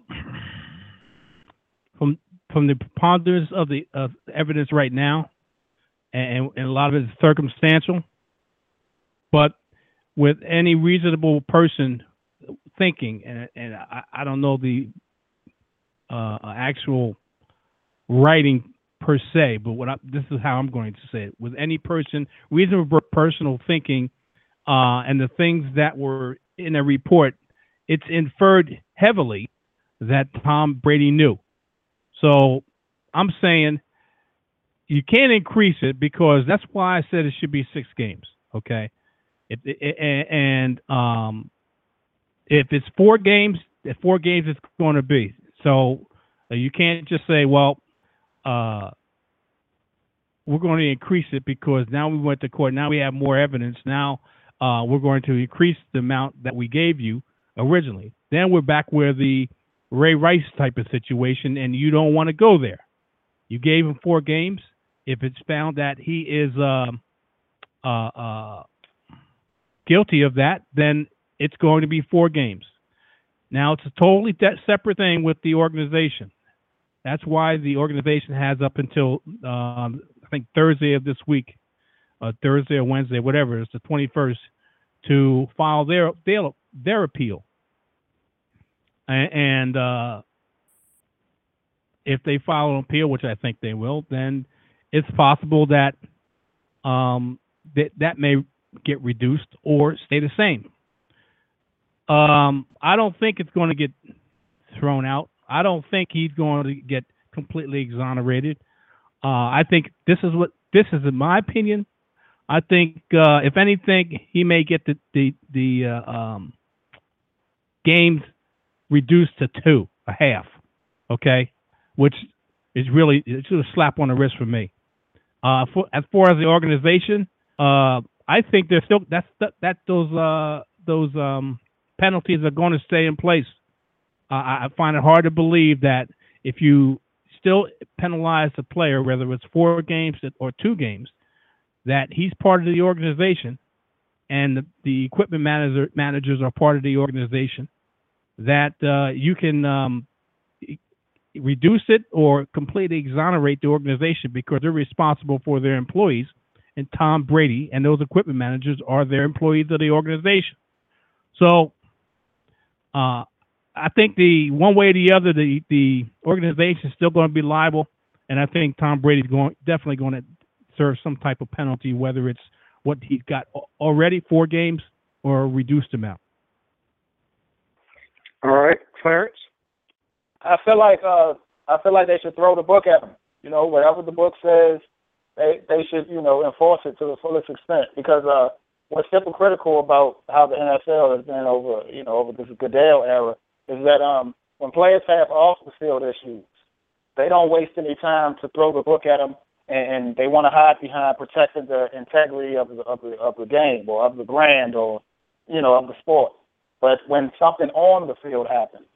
from from the preponderance of the uh, evidence right now, and, and a lot of it is circumstantial, but with any reasonable person thinking, and, and I, I don't know the uh, actual writing per se, but what I, this is how I'm going to say it. With any person, reasonable personal thinking, uh, and the things that were in a report, it's inferred heavily that Tom Brady knew. So I'm saying you can't increase it, because that's why I said it should be six games. Okay. If, and um, if it's four games, if four games it's going to be. So uh, you can't just say, well, uh, we're going to increase it because now we went to court. Now we have more evidence. Now uh, we're going to increase the amount that we gave you originally. Then we're back where the Ray Rice type of situation, and you don't want to go there. You gave him four games. If it's found that he is um, uh, uh, guilty of that, then it's going to be four games. Now, it's a totally de- separate thing with the organization. That's why the organization has up until, um, I think, Thursday of this week, uh, Thursday or Wednesday, whatever, it's the twenty-first, to file their their, their appeal. And uh, if they file an appeal, which I think they will, then it's possible that um, that, that may get reduced or stay the same. Um, I don't think it's going to get thrown out. I don't think he's going to get completely exonerated. Uh, I think this is what this is, in my opinion. I think uh, if anything, he may get the the the uh, um, games reduced to two, a half, okay, which is really it's a slap on the wrist for me. Uh, for, as far as the organization, uh, I think there's still that's that, that those uh, those um, penalties are going to stay in place. Uh, I find it hard to believe that if you still penalize the player, whether it's four games or two games, that he's part of the organization and the, the equipment manager, managers are part of the organization, that uh, you can um, reduce it or completely exonerate the organization because they're responsible for their employees. And Tom Brady and those equipment managers are their employees of the organization. So uh, I think the one way or the other, the, the organization is still going to be liable. And I think Tom Brady's going definitely going to serve some type of penalty, whether it's what he's got already, four games, or a reduced amount. All right, Clarence? I feel like uh, I feel like they should throw the book at him. You know, whatever the book says, they they should, you know, enforce it to the fullest extent. Because uh, what's hypocritical about how the N F L has been over, you know, over this Goodell era is that um, when players have off the field issues, they don't waste any time to throw the book at them, and, and they want to hide behind protecting the integrity of the, of the of the game or of the brand or, you know, of the sport. But when something on the field happens,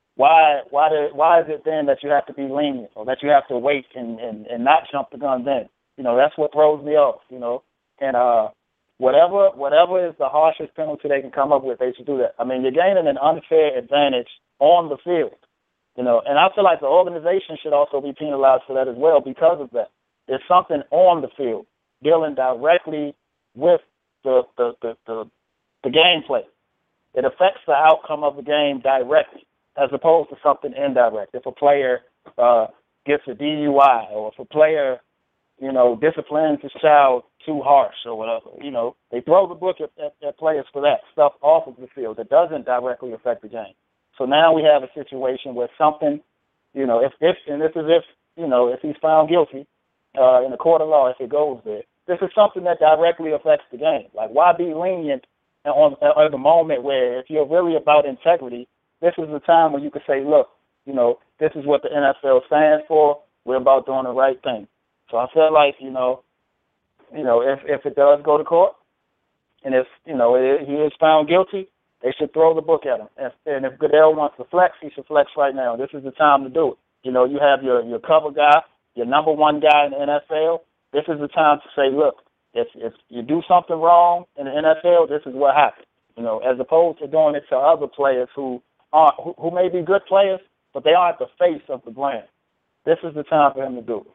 why why do, why is it then that you have to be lenient or that you have to wait and, and, and not jump the gun then? You know, that's what throws me off, you know. And uh, whatever whatever is the harshest penalty they can come up with, they should do that. I mean, you're gaining an unfair advantage on the field, you know. And I feel like the organization should also be penalized for that as well because of that. There's something on the field dealing directly with the the, the, the, the gameplay. It affects the outcome of the game directly, as opposed to something indirect. If a player uh, gets a D U I, or if a player, you know, disciplines his child too harsh or whatever, you know, they throw the book at, at, at players for that stuff off of the field that doesn't directly affect the game. So now we have a situation where something, you know, if, if and this is if, you know, if he's found guilty uh, in the court of law, if it goes there, this is something that directly affects the game. Like, why be lenient on, on the moment where if you're really about integrity, this is the time when you could say, look, you know, this is what the N F L stands for. We're about doing the right thing. So I feel like, you know, you know, if, if it does go to court, and if, you know, it, he is found guilty, they should throw the book at him. If, and if Goodell wants to flex, he should flex right now. This is the time to do it. You know, you have your, your cover guy, your number one guy in the N F L. This is the time to say, look, if if you do something wrong in the N F L, this is what happens. You know, as opposed to doing it to other players who are who, who may be good players, but they aren't the face of the brand. This is the time for him to do it.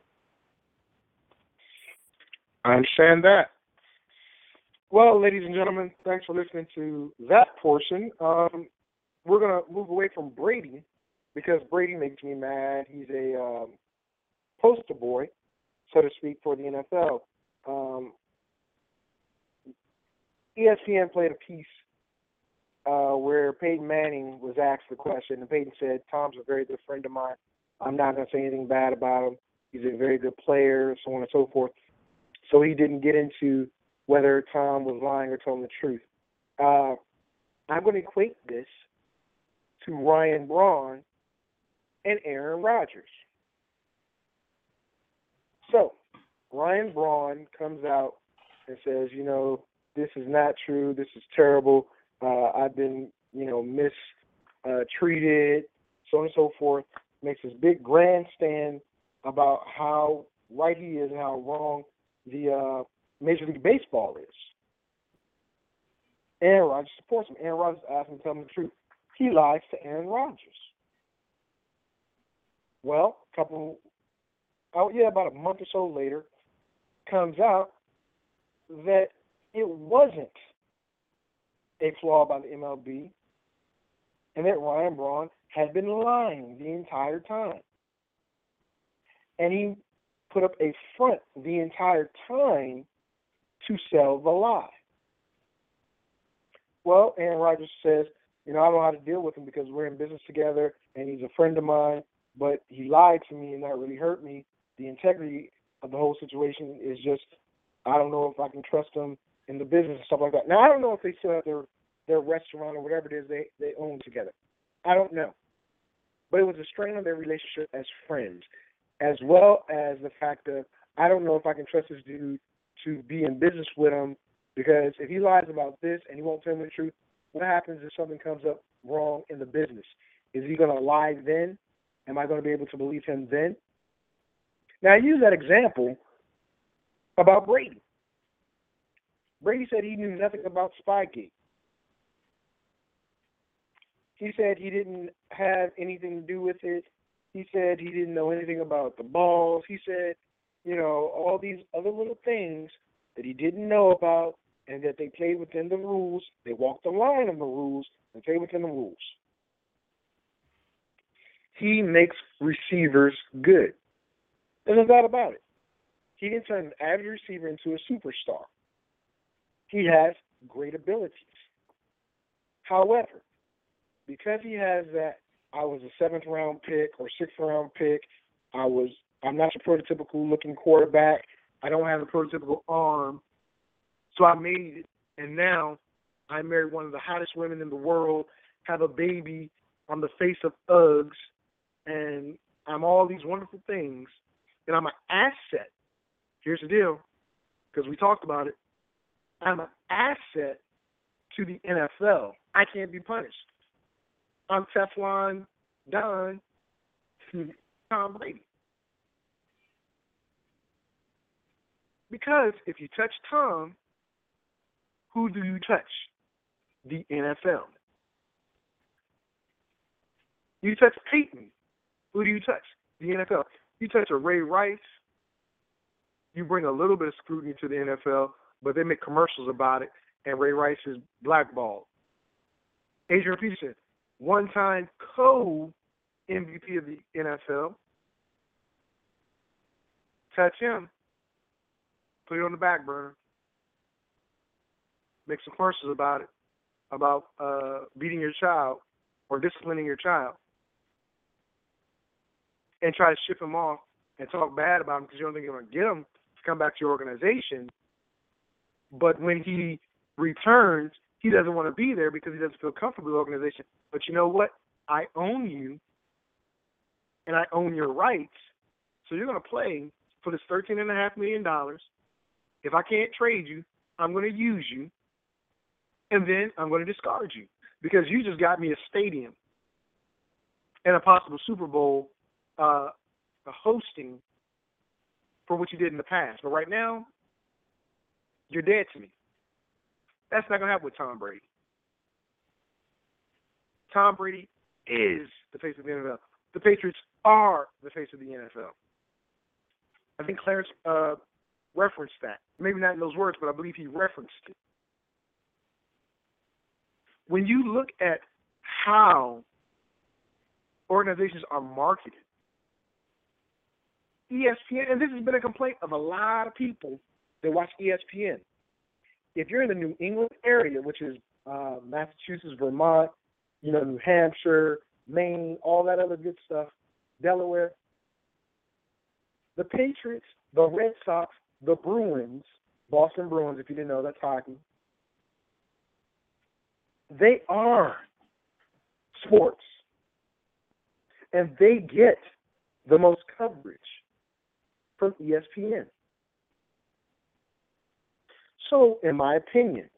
I understand that. Well, ladies and gentlemen, thanks for listening to that portion. Um, we're going to move away from Brady because Brady makes me mad. He's a um, poster boy, so to speak, for the N F L. Um, E S P N played a piece uh, where Peyton Manning was asked the question, and Peyton said, Tom's a very good friend of mine. I'm not going to say anything bad about him. He's a very good player, so on and so forth. So he didn't get into whether Tom was lying or telling the truth. Uh, I'm going to equate this to Ryan Braun and Aaron Rodgers. So Ryan Braun comes out and says, you know, this is not true. This is terrible. Uh, I've been, you know, mistreated, so on and so forth. Makes this big grandstand about how right he is and how wrong the uh, Major League Baseball is. Aaron Rodgers supports him. Aaron Rodgers asked him to tell him the truth. He lies to Aaron Rodgers. Well, a couple, oh yeah, about a month or so later, comes out that it wasn't a flaw by the M L B and that Ryan Braun had been lying the entire time. And he put up a front the entire time to sell the lie. Well, Aaron Rodgers says, you know, I don't know how to deal with him because we're in business together and he's a friend of mine, but he lied to me and that really hurt me. The integrity of the whole situation is just, I don't know if I can trust him in the business and stuff like that. Now, I don't know if they still have their, their restaurant or whatever it is they, they own together. I don't know. But it was a strain on their relationship as friends, as well as the fact that I don't know if I can trust this dude to be in business with him, because if he lies about this and he won't tell me the truth, what happens if something comes up wrong in the business? Is he going to lie then? Am I going to be able to believe him then? Now, I use that example about Brady. Brady said he knew nothing about Spygate. He said he didn't have anything to do with it. He said he didn't know anything about the balls. He said, you know, all these other little things that he didn't know about and that they played within the rules. They walked the line of the rules and played within the rules. He makes receivers good. There's no doubt about it. He didn't turn an average receiver into a superstar. He has great abilities. However, because he has that, I was a seventh round pick or sixth round pick, I was, I'm not your prototypical looking quarterback. I don't have a prototypical arm. So I made it, and now I married one of the hottest women in the world, have a baby, I'm the face of Uggs, and I'm all these wonderful things, and I'm an asset. Here's the deal, because we talked about it. I'm an asset to the N F L. I can't be punished. I'm Teflon Don to Tom Brady. Because if you touch Tom, who do you touch? The N F L. You touch Peyton, who do you touch? The N F L. You touch a Ray Rice, you bring a little bit of scrutiny to the N F L, but they make commercials about it, and Ray Rice is blackballed. Adrian Peterson, one-time co-M V P of the N F L. Touch him. Put it on the back burner. Make some commercials about it, about uh, beating your child or disciplining your child. And try to ship him off and talk bad about him because you don't think you're going to get him to come back to your organization. But when he returns, he doesn't want to be there because he doesn't feel comfortable with the organization. But you know what? I own you, and I own your rights, so you're going to play for this thirteen point five million dollars. If I can't trade you, I'm going to use you, and then I'm going to discard you because you just got me a stadium and a possible Super Bowl uh, hosting for what you did in the past. But right now, you're dead to me. That's not going to happen with Tom Brady. Tom Brady is the face of the N F L. The Patriots are the face of the N F L. I think Clarence uh, referenced that. Maybe not in those words, but I believe he referenced it. When you look at how organizations are marketed, E S P N, and this has been a complaint of a lot of people that watch E S P N. If you're in the New England area, which is uh, Massachusetts, Vermont, you know, New Hampshire, Maine, all that other good stuff, Delaware, the Patriots, the Red Sox, the Bruins, Boston Bruins, if you didn't know, that's hockey, they are sports. And they get the most coverage from E S P N. So, in my opinion,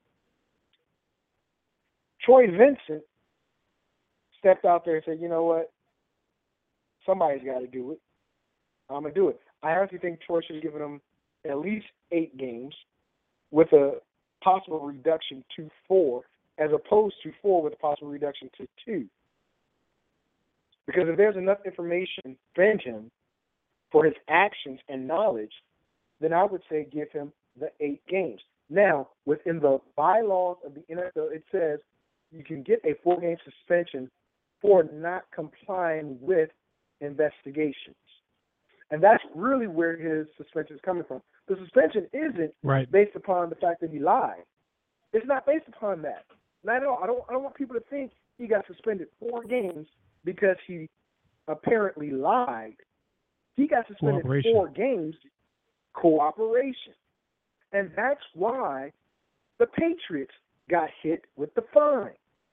Troy Vincent stepped out there and said, you know what, somebody's got to do it. I'm going to do it. I honestly think Troy should have given them at least eight games with a possible reduction to four, as opposed to four with a possible reduction to two. Because if there's enough information from him for his actions and knowledge, then I would say give him the eight games. Now, within the bylaws of the N F L, it says you can get a four-game suspension for not complying with investigations. And that's really where his suspension is coming from. The suspension isn't right. based upon the fact that he lied. It's not based upon that. Not at all. I don't, I don't want people to think he got suspended four games because he apparently lied. He got suspended four games, cooperation. And that's why the Patriots got hit with the fine.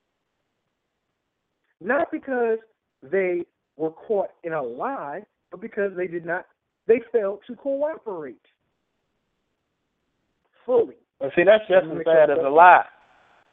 Not because they were caught in a lie, but because they did not, they failed to cooperate fully. Well, see, that's just as bad as a lie.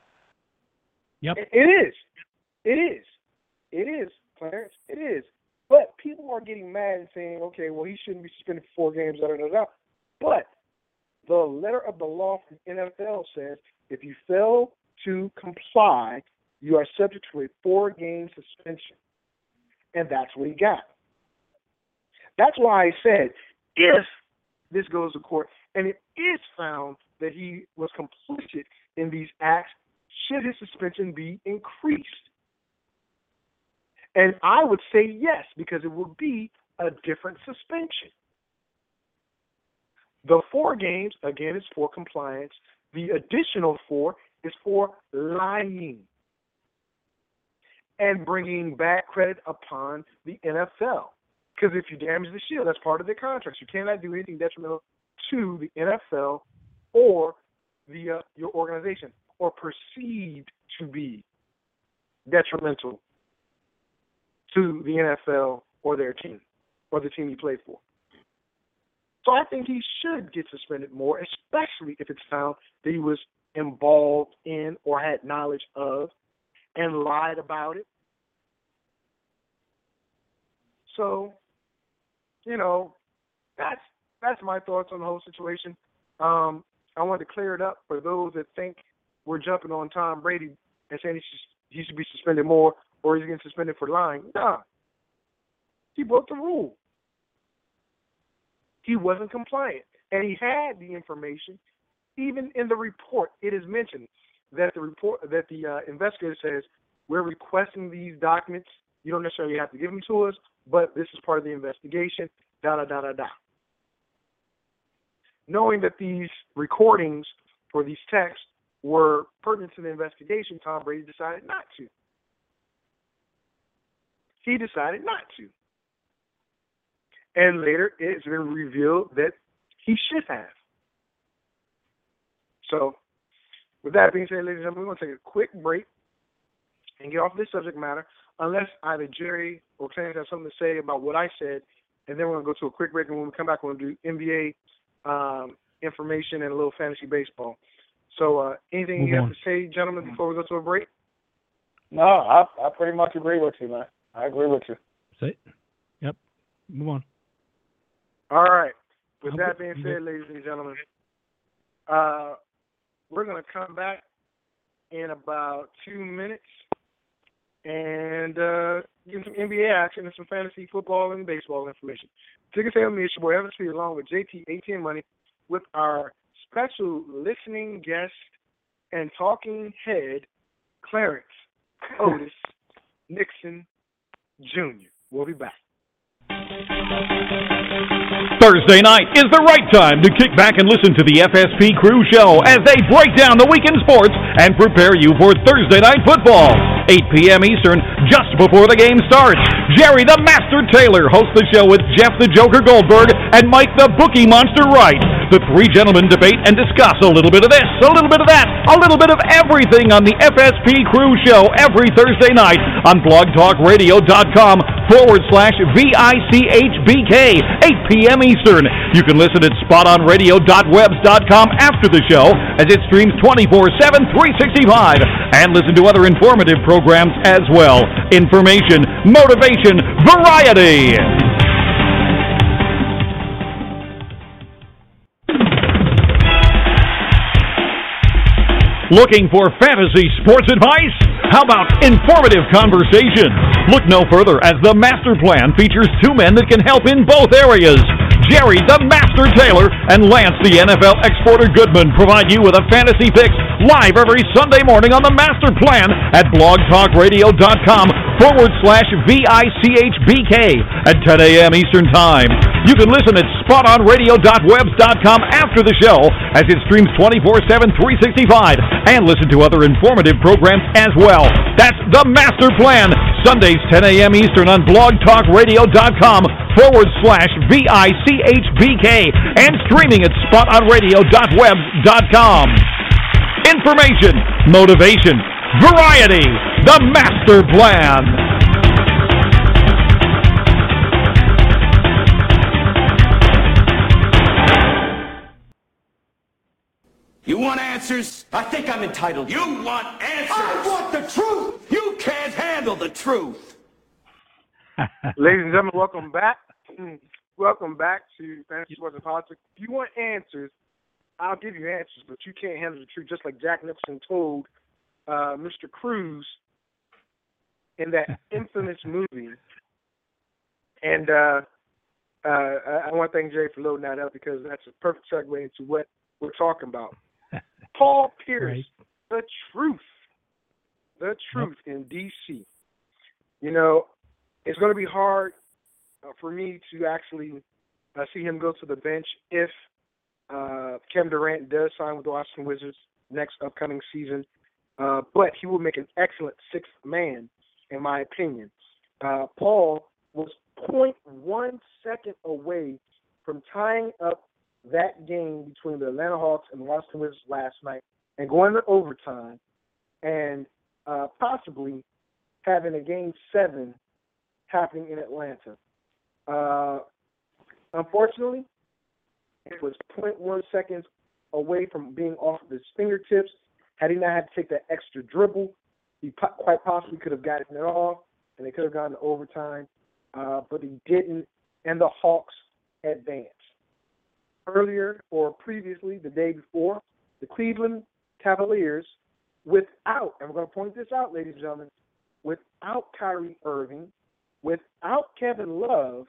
Yep. It is. It is. It is, Clarence. It is. But people are getting mad and saying, okay, well, he shouldn't be suspended for four games, da, da, da, da. But the letter of the law from N F L says if you fail to comply, you are subject to a four-game suspension. And that's what he got. That's why I said if this goes to court and it is found that he was complicit in these acts, should his suspension be increased? And I would say yes, because it would be a different suspension. The four games, again, is for compliance. The additional four is for lying and bringing bad credit upon the N F L. Because if you damage the shield, that's part of their contracts. You cannot do anything detrimental to the N F L or the uh, your organization, or perceived to be detrimental to the N F L or their team, or the team he played for. So I think he should get suspended more, especially if it's found that he was involved in or had knowledge of and lied about it. So, you know, that's that's my thoughts on the whole situation. Um, I wanted to clear it up for those that think we're jumping on Tom Brady and saying he should, he should be suspended more or he's getting suspended for lying. Nah. He broke the rule. He wasn't compliant. And he had the information. Even in the report, it is mentioned that the report that the uh, investigator says, we're requesting these documents. You don't necessarily have to give them to us, but this is part of the investigation, da, da, da, da, da. Knowing that these recordings or these texts were pertinent to the investigation, Tom Brady decided not to. He decided not to. And later, it's been revealed that he should have. So, with that being said, ladies and gentlemen, we're going to take a quick break and get off this subject matter, unless either Jerry or Clarence have something to say about what I said, and then we're going to go to a quick break, and when we come back, we're going to do N B A um, information and a little fantasy baseball. So, uh, anything Move you on. have to say, gentlemen, before we go to a break? No, I I pretty much agree with you, man. I agree with you. Say, yep. Move on. All right. With I'm that good. being I'm said, good. ladies and gentlemen, uh, we're going to come back in about two minutes and uh, get some N B A action and some fantasy football and baseball information. Take a stay with me, it's your boy Evan Street, along with J T, A T M Money, with our special listening guest and talking head, Clarence Otis Nixon Junior We'll be back. Thursday night is the right time to kick back and listen to the F S P Crew Show as they break down the weekend sports and prepare you for Thursday night football. eight p.m. Eastern, just before the game starts. Jerry the Master Taylor hosts the show with Jeff the Joker Goldberg and Mike the Bookie Monster Wright. The three gentlemen debate and discuss a little bit of this, a little bit of that, a little bit of everything on the F S P Crew Show every Thursday night on blogtalkradio.com forward slash V I C H B K, eight p.m. Eastern. You can listen at spot on radio dot webs dot com after the show as it streams twenty-four seven, three sixty-five, and listen to other informative programs as well. Information, motivation, variety. Looking for fantasy sports advice? How about informative conversation? Look no further as the Master Plan features two men that can help in both areas. Jerry the Master Taylor and Lance the N F L Exporter Goodman provide you with a fantasy fix live every Sunday morning on the Master Plan at blogtalkradio.com forward slash V I C H B K at ten a.m. Eastern Time. You can listen at spot on radio dot webs dot com after the show as it streams twenty-four seven, three sixty-five, and listen to other informative programs as well. That's the Master Plan, Sundays ten a.m. Eastern on blogtalkradio.com forward slash V I C H B K and streaming at spot on radio dot webs dot com. Information, motivation, variety, the Master Plan. You want answers? I think I'm entitled. You want answers? I want the truth! You can't handle the truth! Ladies and gentlemen, welcome back. Welcome back to Fantasy Sports and Politics. If you want answers, I'll give you answers, but you can't handle the truth, just like Jack Nicholson told uh, Mister Cruz in that infamous movie. And uh, uh, I, I want to thank Jay for loading that up because that's a perfect segue into what we're talking about. Paul Pierce, right. the truth, the truth yep. in D C. You know, it's going to be hard uh, for me to actually uh, see him go to the bench if uh, Kevin Durant does sign with the Washington Wizards next upcoming season. Uh, but he will make an excellent sixth man, in my opinion. Uh, Paul was zero point one second away from tying up that game between the Atlanta Hawks and the Washington Wizards last night and going to overtime and uh, possibly having a game seven happening in Atlanta. Uh, unfortunately, it was zero point one seconds away from being off of his fingertips. Had he not had to take that extra dribble, he po- quite possibly could have gotten it off, and they could have gone to overtime, uh, but he didn't, and the Hawks advanced. Earlier, or previously, the day before, the Cleveland Cavaliers, without, and we're going to point this out, ladies and gentlemen, without Kyrie Irving, without Kevin Love,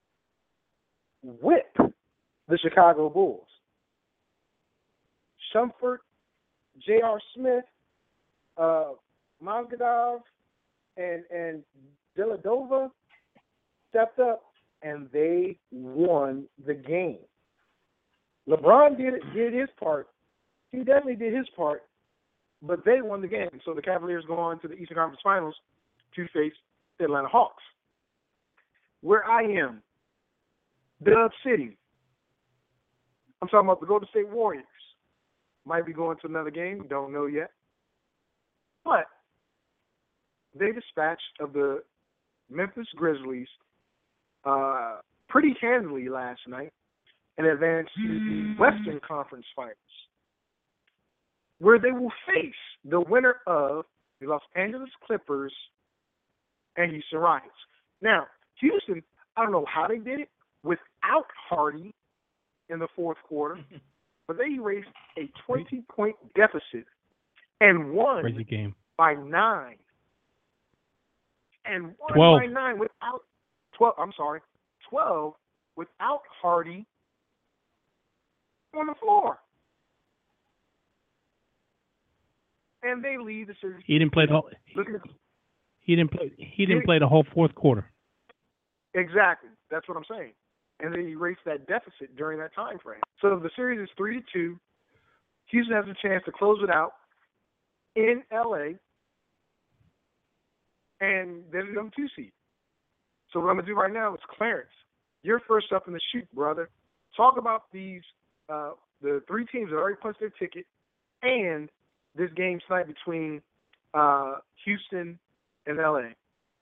whip the Chicago Bulls. Shumpert, J R. Smith, uh, Mozgadov, and, and Deladova stepped up, and they won the game. LeBron did, did his part. He definitely did his part, but they won the game. So the Cavaliers go on to the Eastern Conference Finals to face the Atlanta Hawks. Where I am, Dub City, I'm talking about the Golden State Warriors. Might be going to another game, don't know yet. But they dispatched of the Memphis Grizzlies uh, pretty handily last night and advanced to the Western Conference Finals, where they will face the winner of the Los Angeles Clippers and Houston Rockets. Now, Houston, I don't know how they did it without Hardy in the fourth quarter, but they erased a twenty-point deficit and won Crazy game. by nine. And won twelve. by nine without twelve. I'm sorry, twelve without Hardy on the floor. And they lead the series. He didn't play the whole. Look at He didn't play. He didn't play the whole fourth quarter. Exactly. That's what I'm saying. And they erased that deficit during that time frame. So the series is three to two. Houston has a chance to close it out in L A, and they're the number two seed. So what I'm gonna do right now is Clarence, you're first up in the shoot, brother. Talk about these uh, the three teams that already punched their ticket, and this game tonight between uh, Houston and L A.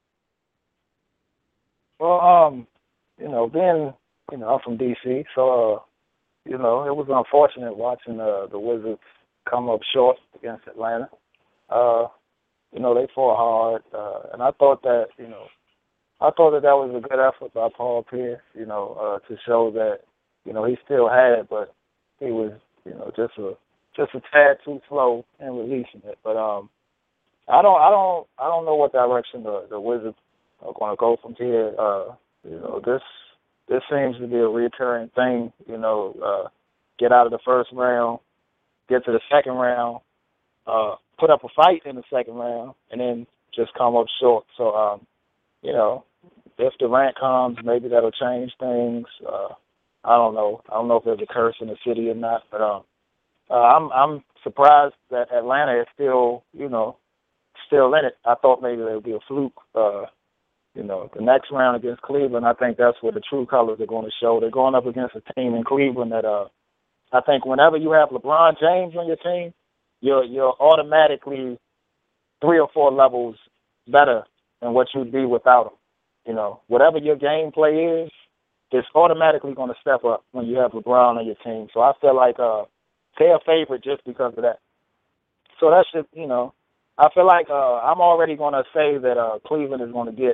Well, um, you know, being, you know, I'm from D C, so, uh, you know, it was unfortunate watching uh, the Wizards come up short against Atlanta. Uh, you know, they fought hard, uh, and I thought that, you know, I thought that that was a good effort by Paul Pierce, you know, uh, to show that, you know, he still had it, but he was, you know, just a just a tad too slow in releasing it. But um, I don't, I don't, I don't know what direction the, the Wizards are going to go from here. Uh, you know, this this seems to be a recurring thing. You know, uh, get out of the first round, get to the second round, uh, put up a fight in the second round, and then just come up short. So, um, you know, if Durant comes, maybe that'll change things. Uh, I don't know. I don't know if there's a curse in the city or not, but um, uh, I'm I'm surprised that Atlanta is still, you know, still in it. I thought maybe there would be a fluke. Uh, you know, the next round against Cleveland, I think that's where the true colors are going to show. They're going up against a team in Cleveland that uh, I think whenever you have LeBron James on your team, you're you're automatically three or four levels better than what you'd be without him. You know, whatever your gameplay is, it's automatically going to step up when you have LeBron on your team. So I feel like uh, they're a favorite just because of that. So that's just, you know, I feel like uh, I'm already going to say that uh, Cleveland is going to get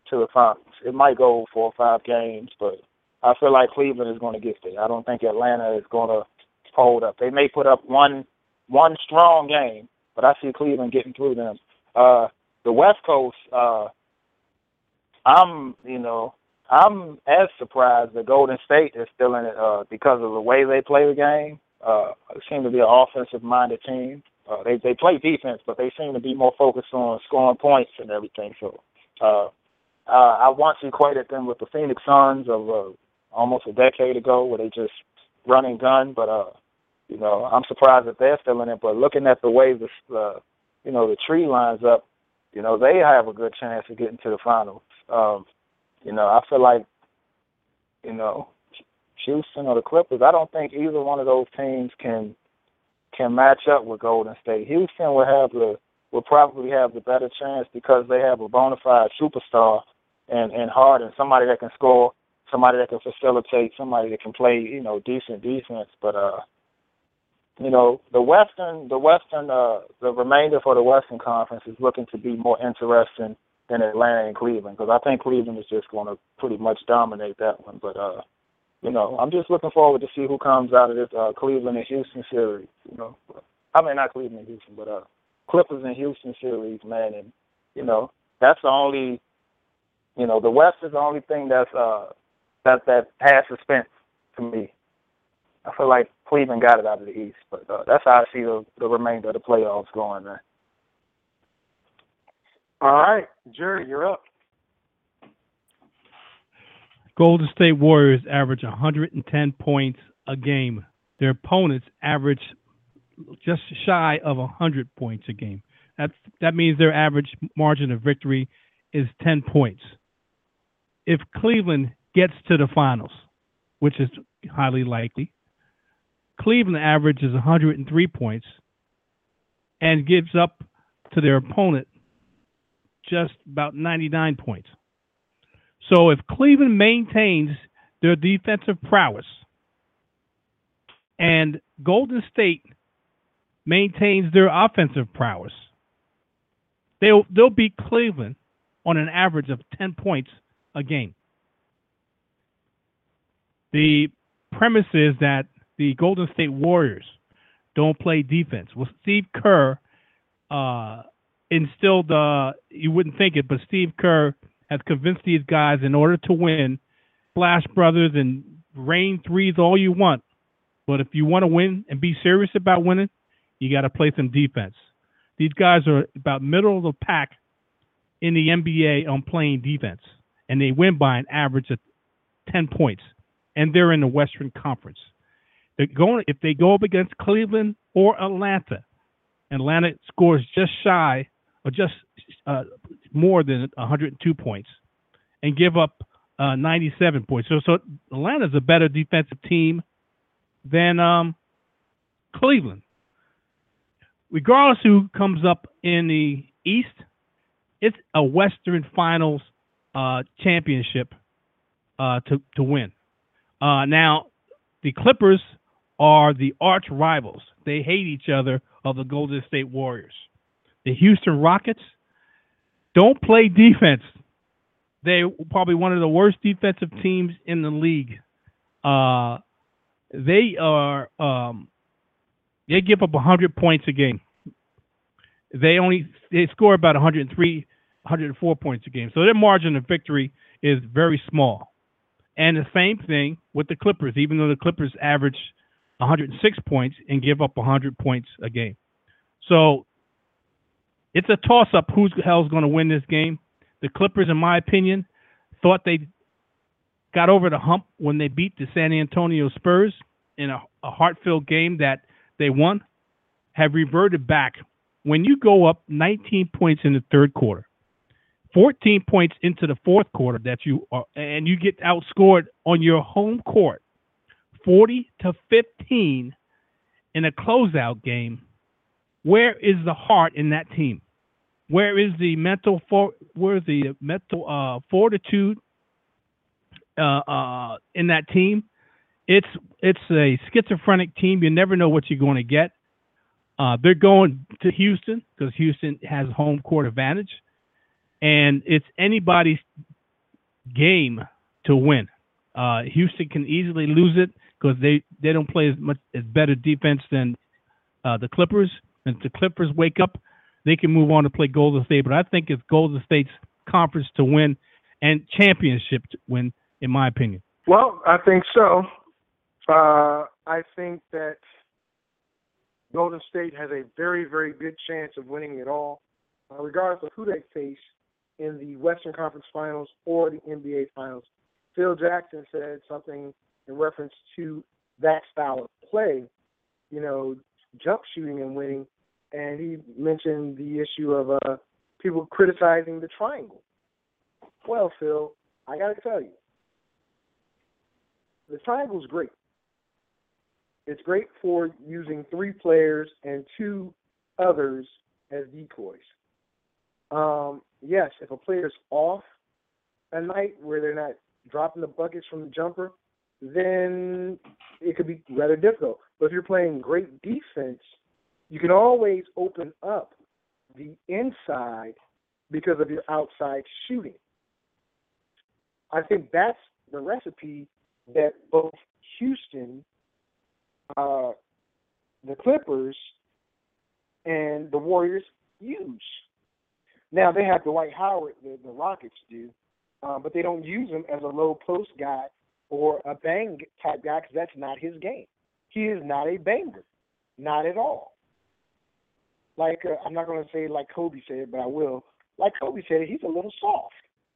to the finals. It might go four or five games, but I feel like Cleveland is going to get there. I don't think Atlanta is going to hold up. They may put up one one strong game, but I see Cleveland getting through them. Uh, the West Coast, uh, I'm, you know, I'm as surprised that Golden State is still in it uh, because of the way they play the game. Uh, it seems to be an offensive-minded team. Uh, they they play defense, but they seem to be more focused on scoring points and everything. So uh, uh, I once equated them with the Phoenix Suns of uh, almost a decade ago, where they just run and gun. But uh, you know, I'm surprised that they're still in it. But looking at the way the uh, you know the tree lines up, you know, they have a good chance of getting to the finals. Um, you know, I feel like you know Houston or the Clippers. I don't think either one of those teams can. can match up with Golden State. Houston will have the will probably have the better chance because they have a bona fide superstar and, and Harden, somebody that can score, somebody that can facilitate, somebody that can play, you know, decent defense. But uh, you know, the Western the Western uh the remainder for the Western Conference is looking to be more interesting than Atlanta and Cleveland, because I think Cleveland is just going to pretty much dominate that one. But uh You know, I'm just looking forward to see who comes out of this uh, Cleveland and Houston series. You know, I mean not Cleveland and Houston, but uh, Clippers and Houston series, man. And you know, that's the only, you know, the West is the only thing that's uh that that has suspense to me. I feel like Cleveland got it out of the East, but uh, that's how I see the, the remainder of the playoffs going, man. All right, Jerry, you're up. Golden State Warriors average one hundred ten points a game. Their opponents average just shy of one hundred points a game. That's, that means their average margin of victory is ten points. If Cleveland gets to the finals, which is highly likely, Cleveland averages one hundred three points and gives up to their opponent just about ninety-nine points. So if Cleveland maintains their defensive prowess and Golden State maintains their offensive prowess, they'll, they'll beat Cleveland on an average of ten points a game. The premise is that the Golden State Warriors don't play defense. Well, Steve Kerr uh, instilled, uh, you wouldn't think it, but Steve Kerr has convinced these guys in order to win, Splash Brothers and rain threes all you want. But if you want to win and be serious about winning, you got to play some defense. These guys are about middle of the pack in the N B A on playing defense, and they win by an average of ten points, and they're in the Western Conference. They're going if they go up against Cleveland or Atlanta. Atlanta scores just shy or just uh, more than one hundred two points and give up uh, ninety-seven points. So, so Atlanta's a better defensive team than um, Cleveland. Regardless who comes up in the East, it's a Western Finals uh, championship uh, to, to win. Uh, now, the Clippers are the arch rivals. They hate each other of the Golden State Warriors. The Houston Rockets don't play defense. They're probably one of the worst defensive teams in the league. Uh, they are um, they give up one hundred points a game. They only they score about one hundred three, one hundred four points a game. So their margin of victory is very small. And the same thing with the Clippers, even though the Clippers average one hundred six points and give up one hundred points a game. So it's a toss-up who the hell is going to win this game. The Clippers, in my opinion, thought they got over the hump when they beat the San Antonio Spurs in a, a heart-filled game that they won, have reverted back. When you go up nineteen points in the third quarter, fourteen points into the fourth quarter that you are, and you get outscored on your home court, forty to fifteen in a closeout game, where is the heart in that team? Where is the mental for? Where is the mental uh, fortitude uh, uh, in that team? It's it's a schizophrenic team. You never know what you're going to get. Uh, they're going to Houston because Houston has home court advantage, and it's anybody's game to win. Uh, Houston can easily lose it because they, they don't play as much as better defense than uh, the Clippers. And if the Clippers wake up, they can move on to play Golden State. But I think it's Golden State's conference to win and championship to win, in my opinion. Well, I think so. Uh, I think that Golden State has a very, very good chance of winning it all, uh, regardless of who they face in the Western Conference Finals or the N B A Finals. Phil Jackson said something in reference to that style of play, you know, jump shooting and winning, and he mentioned the issue of uh, people criticizing the triangle. Well, Phil, I got to tell you, the triangle's great. It's great for using three players and two others as decoys. Um, yes, if a player's off a night where they're not dropping the buckets from the jumper, then it could be rather difficult. But if you're playing great defense, you can always open up the inside because of your outside shooting. I think that's the recipe that both Houston, uh, the Clippers, and the Warriors use. Now, they have Dwight Howard, the, the Rockets do, uh, but they don't use him as a low post guy or a bang type guy because that's not his game. He is not a banger, not at all. Like, uh, I'm not going to say like Kobe said, but I will. Like Kobe said, he's a little soft.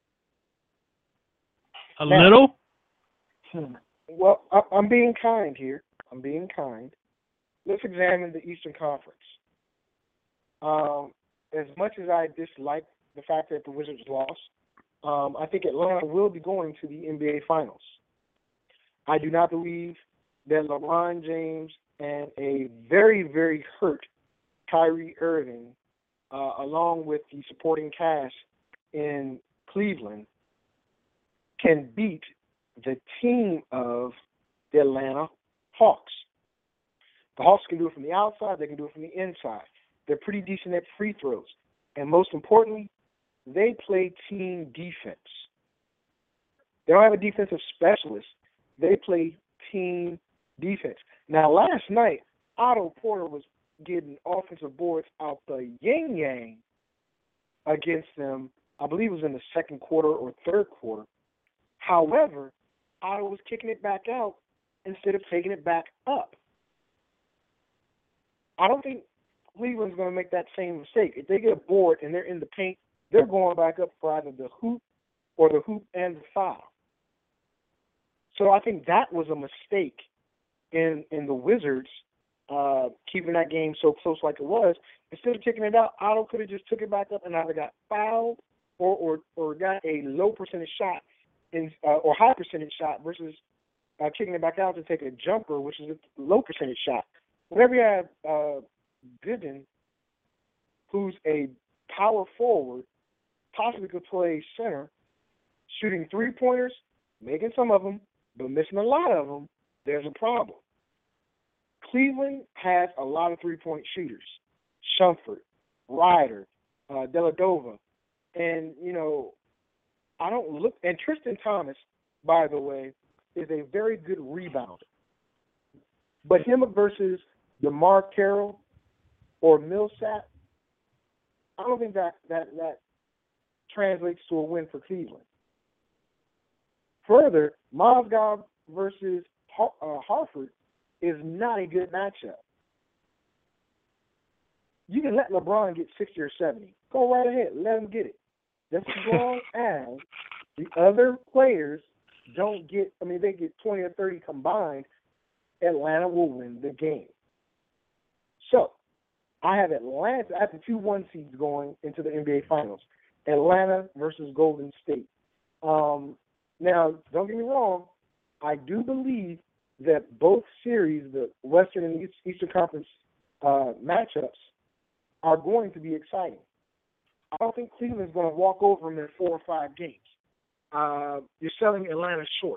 A now, little? Hmm. Well, I, I'm being kind here. I'm being kind. Let's examine the Eastern Conference. Um, as much as I dislike the fact that the Wizards lost, um, I think Atlanta will be going to the N B A Finals. I do not believe that LeBron James and a very, very hurt Kyrie Irving, uh, along with the supporting cast in Cleveland, can beat the team of the Atlanta Hawks. The Hawks can do it from the outside. They can do it from the inside. They're pretty decent at free throws. And most importantly, they play team defense. They don't have a defensive specialist. They play team defense. Now, last night, Otto Porter was getting offensive boards out the yin-yang against them. I believe it was in the second quarter or third quarter. However, Otto was kicking it back out instead of taking it back up. I don't think Cleveland's going to make that same mistake. If they get a board and they're in the paint, they're going back up for either the hoop or the hoop and the foul. So I think that was a mistake in in the Wizards uh, keeping that game so close like it was. Instead of kicking it out, Otto could have just took it back up and either got fouled or or, or got a low percentage shot in, uh, or high percentage shot versus uh, kicking it back out to take a jumper, which is a low percentage shot. Whenever you have uh, Gooden, who's a power forward, possibly could play center, shooting three-pointers, making some of them, but missing a lot of them, there's a problem. Cleveland has a lot of three-point shooters. Shumpert, Ryder, uh, Deladova. And, you know, I don't look – and Tristan Thomas, by the way, is a very good rebounder. But him versus DeMar Carroll or Millsap, I don't think that, that, that translates to a win for Cleveland. Further, Mozgov versus Har- uh, Harford is not a good matchup. You can let LeBron get sixty or seventy. Go right ahead. Let him get it. Just as long as the other players don't get, I mean, they get twenty or thirty combined, Atlanta will win the game. So, I have Atlanta, I have the two one seeds going into the N B A Finals. Atlanta versus Golden State. Um, now, don't get me wrong, I do believe that both series, the Western and Eastern Conference uh, matchups, are going to be exciting. I don't think Cleveland's going to walk over them in four or five games. Uh, you're selling Atlanta short.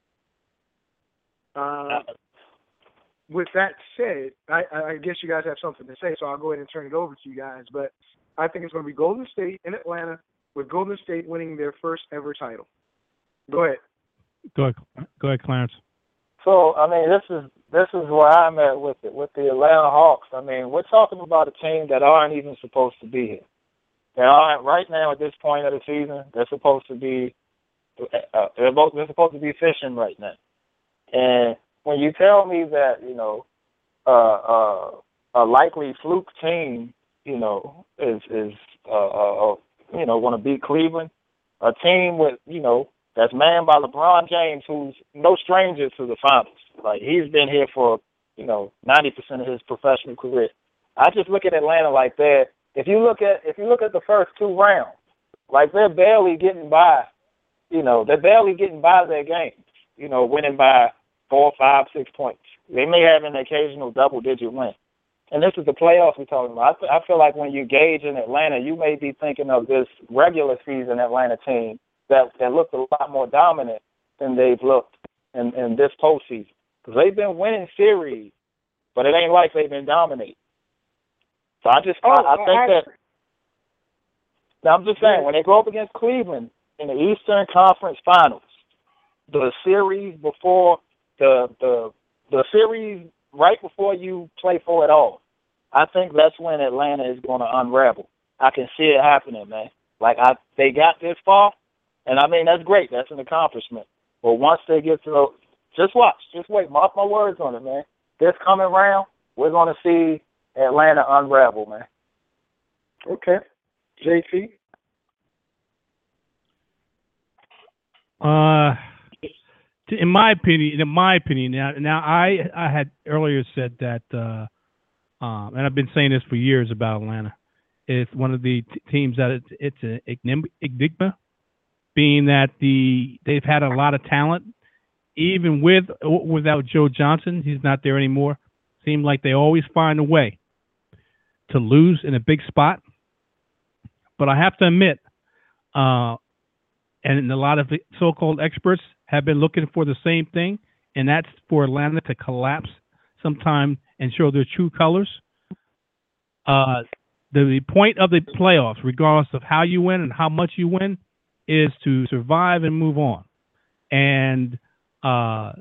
Uh, with that said, I, I guess you guys have something to say, so I'll go ahead and turn it over to you guys. But I think it's going to be Golden State in Atlanta, with Golden State winning their first ever title. Go ahead. Go ahead, go ahead, Clarence. So I mean, this is this is where I'm at with it with the Atlanta Hawks. I mean, we're talking about a team that aren't even supposed to be here. They aren't right now at this point of the season. They're supposed to be uh, they're both they're supposed to be fishing right now. And when you tell me that you know uh, uh, a likely fluke team, you know, is is uh, uh, you know going to beat Cleveland, a team with you know that's manned by LeBron James, who's no stranger to the finals. Like he's been here for you know ninety percent of his professional career. I just look at Atlanta like that. If you look at if you look at the first two rounds, like they're barely getting by. You know, they're barely getting by their games. You know, winning by four, five, six points. They may have an occasional double-digit win. And this is the playoffs we're talking about. I, I feel like when you gauge in Atlanta, you may be thinking of this regular season Atlanta team that, that looked a lot more dominant than they've looked in, in this postseason. Because they've been winning series, but it ain't like they've been dominating. So I just, Oh, I, I think I, that, now I'm just saying, when they go up against Cleveland in the Eastern Conference Finals, the series before, the the the series right before you play for it all, I think that's when Atlanta is going to unravel. I can see it happening, man. Like, I, they got this far, and I mean, that's great. That's an accomplishment. But once they get to the, just watch, just wait, mark my words on it, man. This coming round, we're going to see Atlanta unravel, man. Okay. J T? Uh, in my opinion, in my opinion, now, now I, I had earlier said that, uh, um, and I've been saying this for years about Atlanta. It's one of the t- teams that it's, it's an enigma, being that the they've had a lot of talent, even with or without Joe Johnson. He's not there anymore. Seems like they always find a way to lose in a big spot. But I have to admit, uh, and a lot of the so-called experts have been looking for the same thing, and that's for Atlanta to collapse sometime and show their true colors. Uh, the, the point of the playoffs, regardless of how you win and how much you win, is to survive and move on. And uh,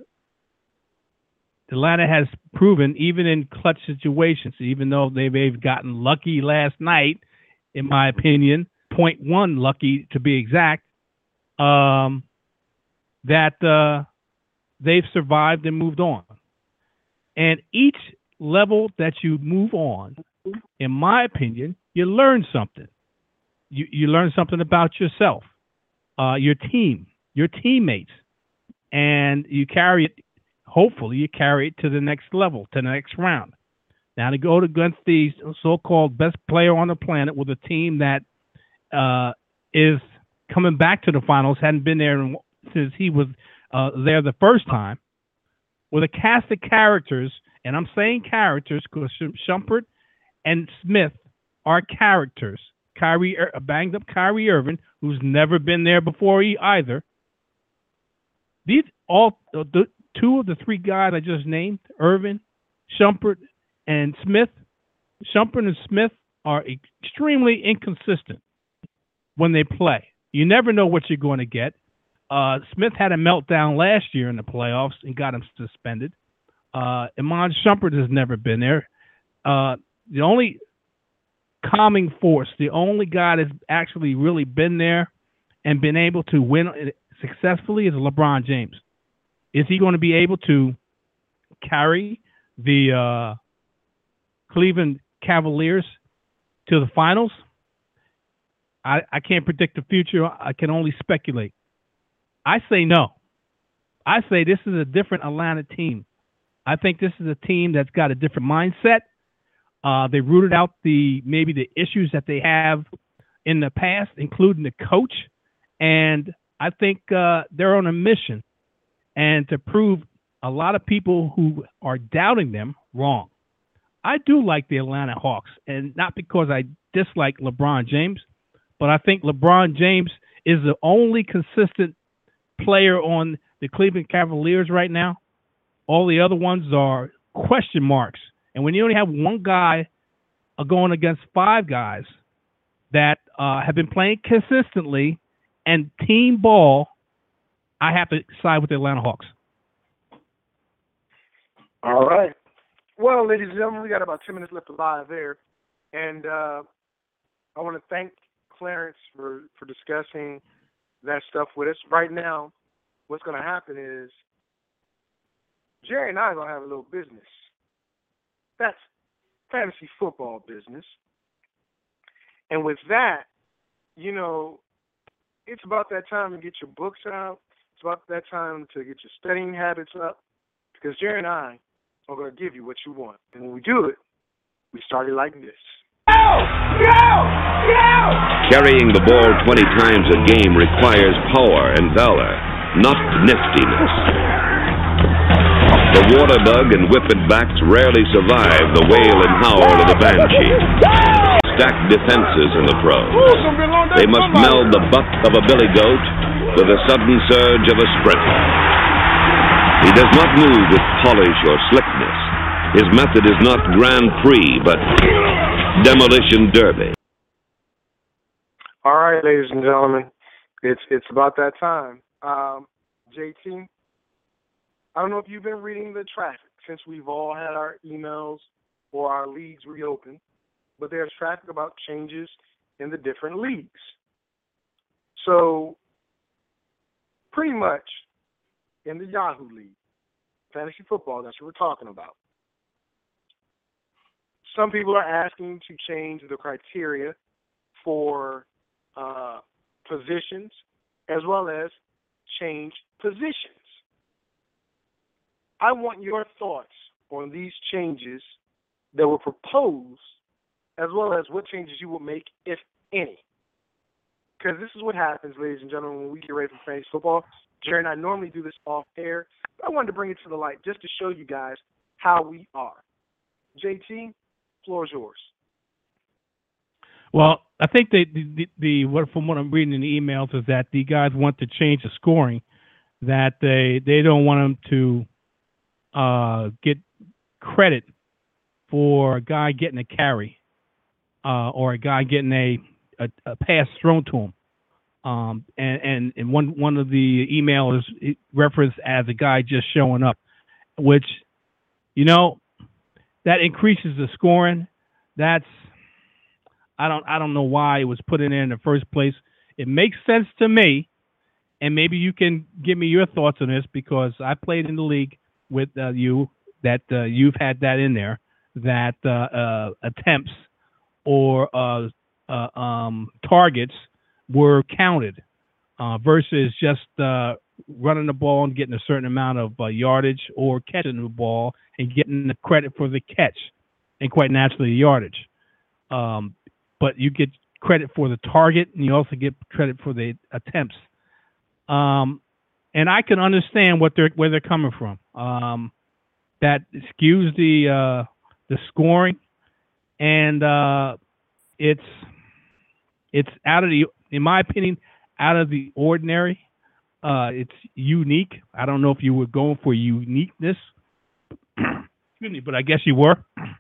Atlanta has proven, even in clutch situations, even though they've, they've gotten lucky last night, in my opinion, point one lucky to be exact, um, that uh, they've survived and moved on. And each level that you move on, in my opinion, you learn something. You you learn something about yourself, uh, your team, your teammates, and you carry it. Hopefully, you carry it to the next level, to the next round. Now, to go against the so-called best player on the planet with a team that uh, is coming back to the finals, hadn't been there since he was uh, there the first time, with a cast of characters, and I'm saying characters because Shumpert and Smith are characters. Kyrie, a banged up Kyrie Irving, who's never been there before he either. These all the two of the three guys I just named, Irving, Shumpert, and Smith. Shumpert and Smith are extremely inconsistent when they play. You never know what you're going to get. Uh, Smith had a meltdown last year in the playoffs and got him suspended. Uh, Iman Shumpert has never been there. Uh, the only calming force, the only guy that's actually really been there and been able to win successfully is LeBron James. Is he going to be able to carry the uh, Cleveland Cavaliers to the finals? I, I can't predict the future. I can only speculate. I say no. I say this is a different Atlanta team. I think this is a team that's got a different mindset. Uh, they rooted out the maybe the issues that they have in the past, including the coach. And I think uh, they're on a mission and to prove a lot of people who are doubting them wrong. I do like the Atlanta Hawks, and not because I dislike LeBron James, but I think LeBron James is the only consistent player on the Cleveland Cavaliers right now. All the other ones are question marks. And when you only have one guy uh, going against five guys that uh, have been playing consistently and team ball, I have to side with the Atlanta Hawks. All right. Well, ladies and gentlemen, we got about ten minutes left alive there. And uh, I want to thank Clarence for, for discussing that stuff with us. Right now, what's going to happen is Jerry and I are going to have a little business. That's fantasy football business. And with that, you know, it's about that time to get your books out. It's about that time to get your studying habits up, because Jerry and I are going to give you what you want. And when we do it, we start it like this. Carrying the ball twenty times a game requires power and valor, not niftiness. The water bug and whippet backs rarely survive the wail and howl of the banshee. Stacked defenses in the pros. They must meld the buck of a billy goat with the sudden surge of a sprinter. He does not move with polish or slickness. His method is not Grand Prix, but demolition derby. All right, ladies and gentlemen, it's it's about that time. Um, J T, I don't know if you've been reading the traffic since we've all had our emails or our leagues reopened, but there's traffic about changes in the different leagues. So, pretty much in the Yahoo League, fantasy football, that's what we're talking about. Some people are asking to change the criteria for uh, positions as well as change positions. I want your thoughts on these changes that were proposed, as well as what changes you will make, if any. Because this is what happens, ladies and gentlemen, when we get ready for fantasy football. Jerry and I normally do this off air, but I wanted to bring it to the light just to show you guys how we are. J T, floor is yours. Well, I think they, the, the, the what from what I'm reading in the emails is that the guys want to change the scoring, that they they don't want them to uh, get credit for a guy getting a carry uh, or a guy getting a, a, a pass thrown to him. Um, and, and, and one one of the emails referenced as a guy just showing up, which, you know, that increases the scoring. That's I don't I don't know why it was put in there in the first place. It makes sense to me, and maybe you can give me your thoughts on this, because I played in the league with uh, you that uh, you've had that in there, that uh, uh, attempts or uh, uh, um, targets were counted uh, versus just uh, running the ball and getting a certain amount of uh, yardage, or catching the ball and getting the credit for the catch and quite naturally the yardage. Um, but you get credit for the target, and you also get credit for the attempts. Um, and I can understand what they're where they're coming from. Um, that skews the uh, the scoring, and uh, it's it's out of the, in my opinion, out of the ordinary. Uh, it's unique. I don't know if you were going for uniqueness, excuse me, but I guess you were.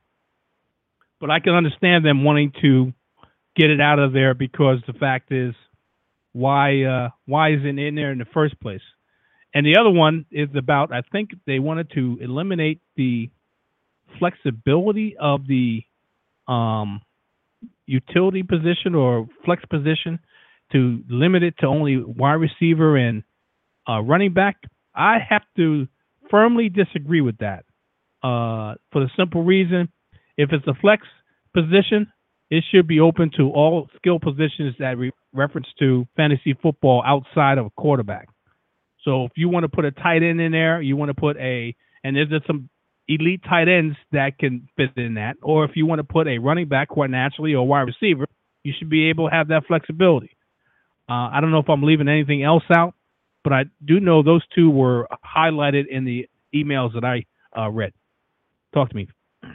But I can understand them wanting to get it out of there, because the fact is, why uh, why is it in there in the first place? And the other one is about, I think they wanted to eliminate the flexibility of the um, utility position or flex position, to limit it to only wide receiver and uh, running back. I have to firmly disagree with that, uh, for the simple reason, if it's a flex position, it should be open to all skill positions that re- reference to fantasy football outside of a quarterback. So if you want to put a tight end in there, you want to put a, and there's just some elite tight ends that can fit in that, or if you want to put a running back quite naturally, or wide receiver, you should be able to have that flexibility. Uh, I don't know if I'm leaving anything else out, but I do know those two were highlighted in the emails that I uh, read. Talk to me.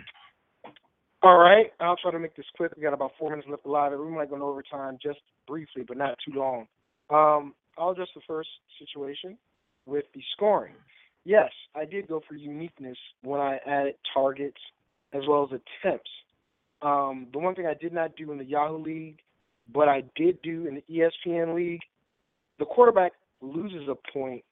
All right, I'll try to make this quick. We got about four minutes left alive. We might go into overtime just briefly, but not too long. Um, I'll address the first situation with the scoring. Yes, I did go for uniqueness when I added targets as well as attempts. Um, the one thing I did not do in the Yahoo League, but I did do in the E S P N League, the quarterback loses a point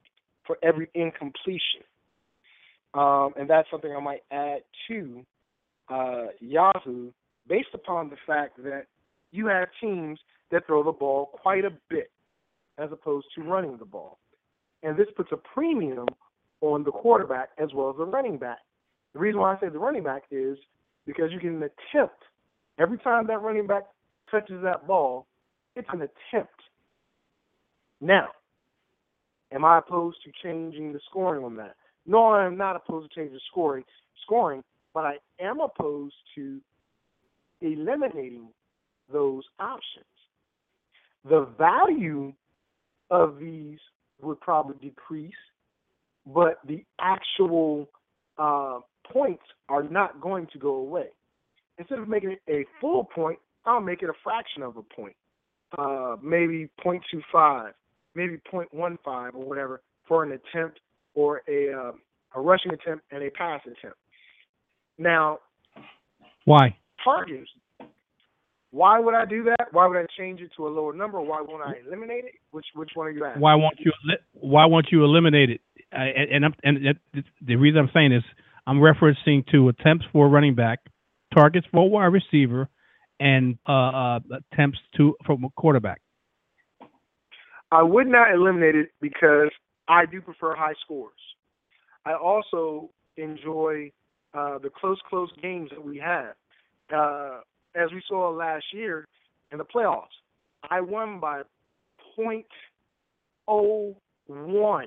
for every incompletion. Um, and that's something I might add to uh, Yahoo based upon the fact that you have teams that throw the ball quite a bit as opposed to running the ball. And this puts a premium on the quarterback as well as the running back. The reason why I say the running back is because you can attempt, every time that running back touches that ball, it's an attempt. Now, am I opposed to changing the scoring on that? No, I am not opposed to changing the scoring, scoring, but I am opposed to eliminating those options. The value of these would probably decrease, but the actual uh, points are not going to go away. Instead of making it a full point, I'll make it a fraction of a point, uh, maybe point two five, maybe point one five or whatever for an attempt or a uh, a rushing attempt and a pass attempt. Now, why? Targets. Why would I do that? Why would I change it to a lower number? Why won't I eliminate it? Which which one are you asking? Why won't you Why won't you eliminate it? Uh, and and, I'm, and it, the reason I'm saying is I'm referencing to attempts for running back, targets for wide receiver, and uh, uh, attempts to from a quarterback. I would not eliminate it because I do prefer high scores. I also enjoy uh, the close, close games that we have. Uh, as we saw last year in the playoffs, I won by point oh one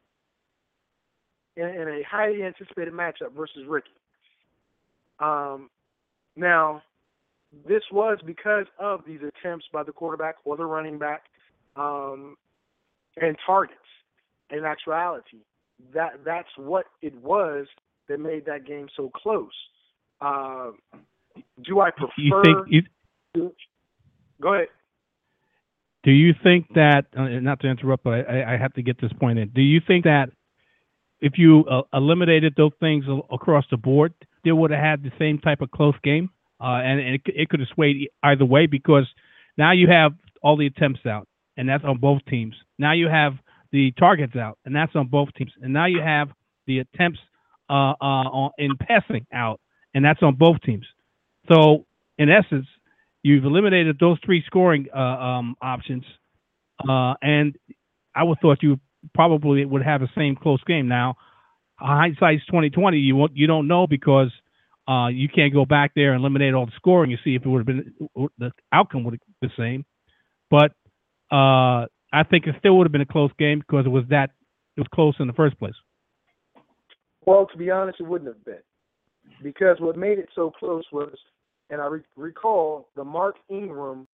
in, in a highly anticipated matchup versus Ricky. Um, now, this was because of these attempts by the quarterback or the running back um, and targets. In actuality, that that's what it was that made that game so close. Uh, do I prefer? You think you, to, go ahead. Do you think that? Uh, not to interrupt, but I, I have to get this point in. Do you think that if you uh, eliminated those things across the board, they would have had the same type of close game, uh, and, and it, it could have swayed either way because now you have all the attempts out, and that's on both teams. Now you have the targets out, and that's on both teams. And now you have the attempts uh, uh, on, in passing out, and that's on both teams. So, in essence, you've eliminated those three scoring uh, um, options, uh, and I would thought you probably would have the same close game. Now, hindsight's twenty twenty. You won't, you don't know because uh, you can't go back there and eliminate all the scoring and see if it would have been the outcome would have been the same. But uh, I think it still would have been a close game because it was that it was close in the first place. Well, to be honest, it wouldn't have been because what made it so close was, and I re- recall the Mark Ingram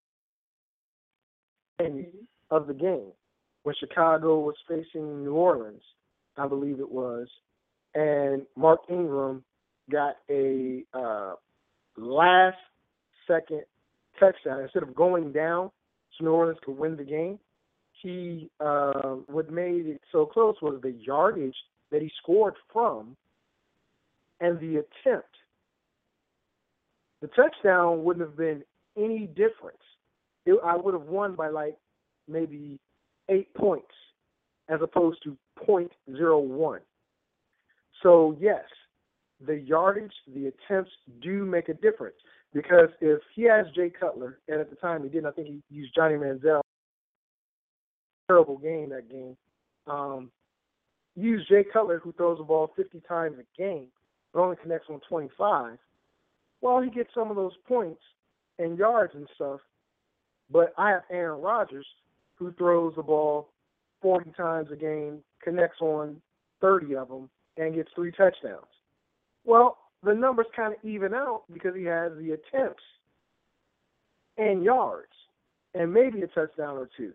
of the game when Chicago was facing New Orleans, I believe it was, and Mark Ingram got a uh, last-second touchdown instead of going down so New Orleans could win the game. He uh, what made it so close was the yardage that he scored from and the attempt. The touchdown wouldn't have been any difference. It, I would have won by like maybe eight points as opposed to point zero one. So yes, the yardage, the attempts do make a difference because if he has Jay Cutler, and at the time he didn't, I think he used Johnny Manziel. Terrible game that game. Um, use Jay Cutler, who throws the ball fifty times a game, but only connects on twenty-five. Well, he gets some of those points and yards and stuff, but I have Aaron Rodgers, who throws the ball forty times a game, connects on thirty of them, and gets three touchdowns. Well, the numbers kind of even out because he has the attempts and yards and maybe a touchdown or two.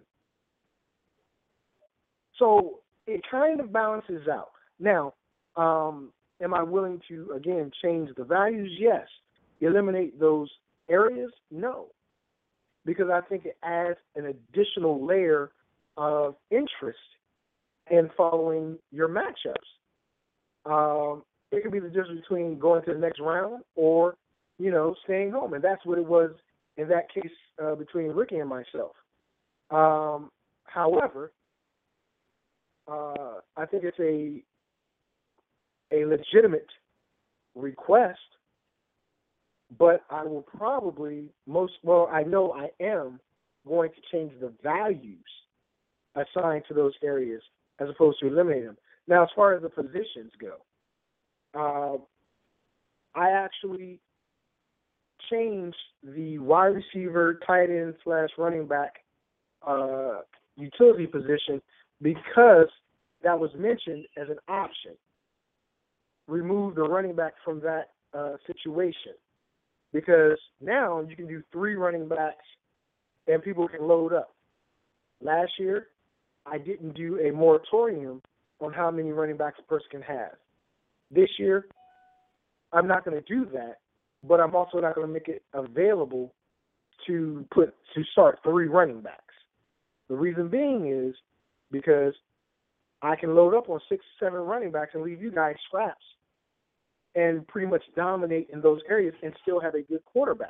So it kind of balances out. Now, um, am I willing to, again, change the values? Yes. Eliminate those areas? No. Because I think it adds an additional layer of interest in following your matchups. Um, it could be the difference between going to the next round or, you know, staying home. And that's what it was in that case uh, between Ricky and myself. Um, however, uh, I think it's a a legitimate request, but I will probably most well I know I am going to change the values assigned to those areas as opposed to eliminating them. Now, as far as the positions go, uh, I actually changed the wide receiver, tight end slash running back uh, utility position because that was mentioned as an option. Remove the running back from that uh, situation because now you can do three running backs and people can load up. Last year, I didn't do a moratorium on how many running backs a person can have. This year, I'm not going to do that, but I'm also not going to make it available to put to start three running backs. The reason being is because I can load up on six, seven running backs and leave you guys scraps and pretty much dominate in those areas and still have a good quarterback.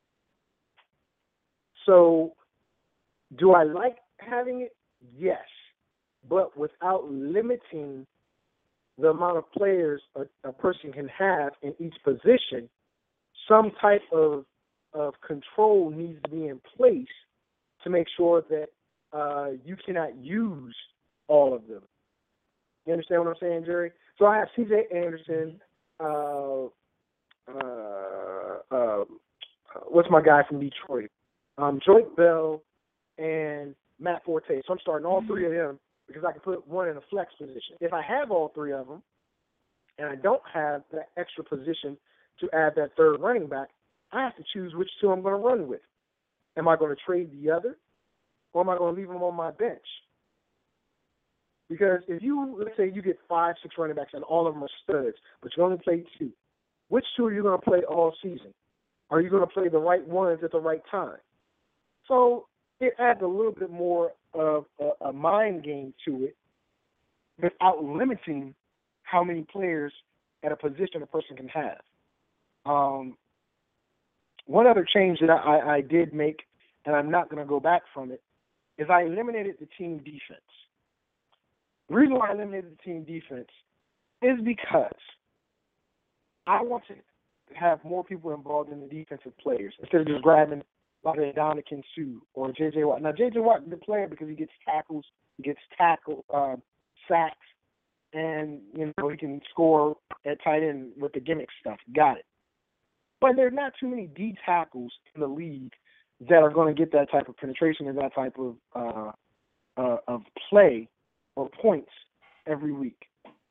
So do I like having it? Yes, but without limiting the amount of players a, a person can have in each position, some type of of control needs to be in place to make sure that uh, you cannot use all of them. You understand what I'm saying, Jerry? So I have C J Anderson, uh, uh, uh, what's my guy from Detroit? Um, Joyce Bell and Matt Forte. So I'm starting all three of them because I can put one in a flex position. If I have all three of them and I don't have that extra position to add that third running back, I have to choose which two I'm going to run with. Am I going to trade the other or am I going to leave them on my bench? Because if you, let's say you get five, six running backs and all of them are studs, but you only play two, which two are you going to play all season? Are you going to play the right ones at the right time? So it adds a little bit more of a, a mind game to it without limiting how many players at a position a person can have. Um, one other change that I, I, I did make, and I'm not going to go back from it, is I eliminated the team defense. The reason why I eliminated the team defense is because I want to have more people involved in the defensive players instead of just grabbing like a Dominican Sue or J J Watt. Now, J J Watt is a good player because he gets tackles, he gets tackle, uh, sacks, and, you know, he can score at tight end with the gimmick stuff. Got it. But there are not too many D tackles in the league that are going to get that type of penetration and that type of uh, uh, of play or points every week.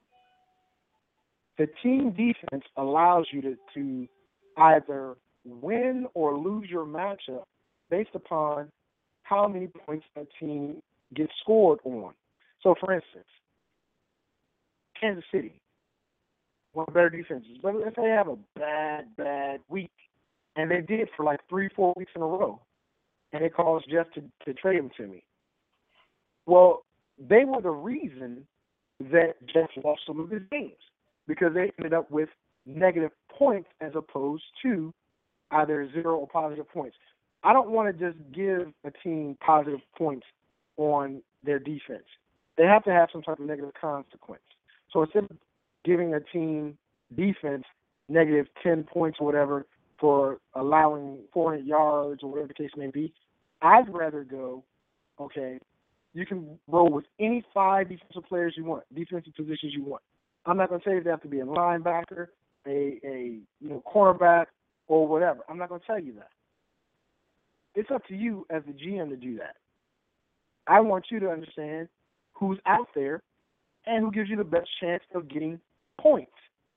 The team defense allows you to, to either win or lose your matchup based upon how many points a team gets scored on. So, for instance, Kansas City, one of the better defenses. But if they have a bad, bad week, and they did for like three, four weeks in a row, and it caused Jeff to, to trade him to me. Well, they were the reason that Jeff lost some of his games because they ended up with negative points as opposed to either zero or positive points. I don't want to just give a team positive points on their defense. They have to have some type of negative consequence. So instead of giving a team defense negative ten points or whatever for allowing four hundred yards or whatever the case may be, I'd rather go, okay, you can roll with any five defensive players you want, defensive positions you want. I'm not going to say they have to be a linebacker, a, a you know cornerback, or whatever. I'm not going to tell you that. It's up to you as the G M to do that. I want you to understand who's out there and who gives you the best chance of getting points.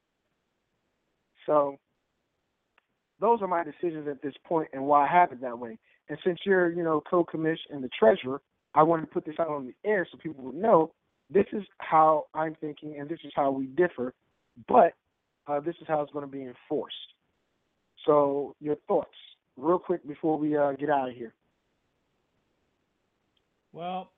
So those are my decisions at this point and why I have it that way. And since you're, you know, co-commish and the treasurer, I wanted to put this out on the air so people would know this is how I'm thinking and this is how we differ, but uh, this is how it's going to be enforced. So your thoughts, real quick before we uh, get out of here. Well,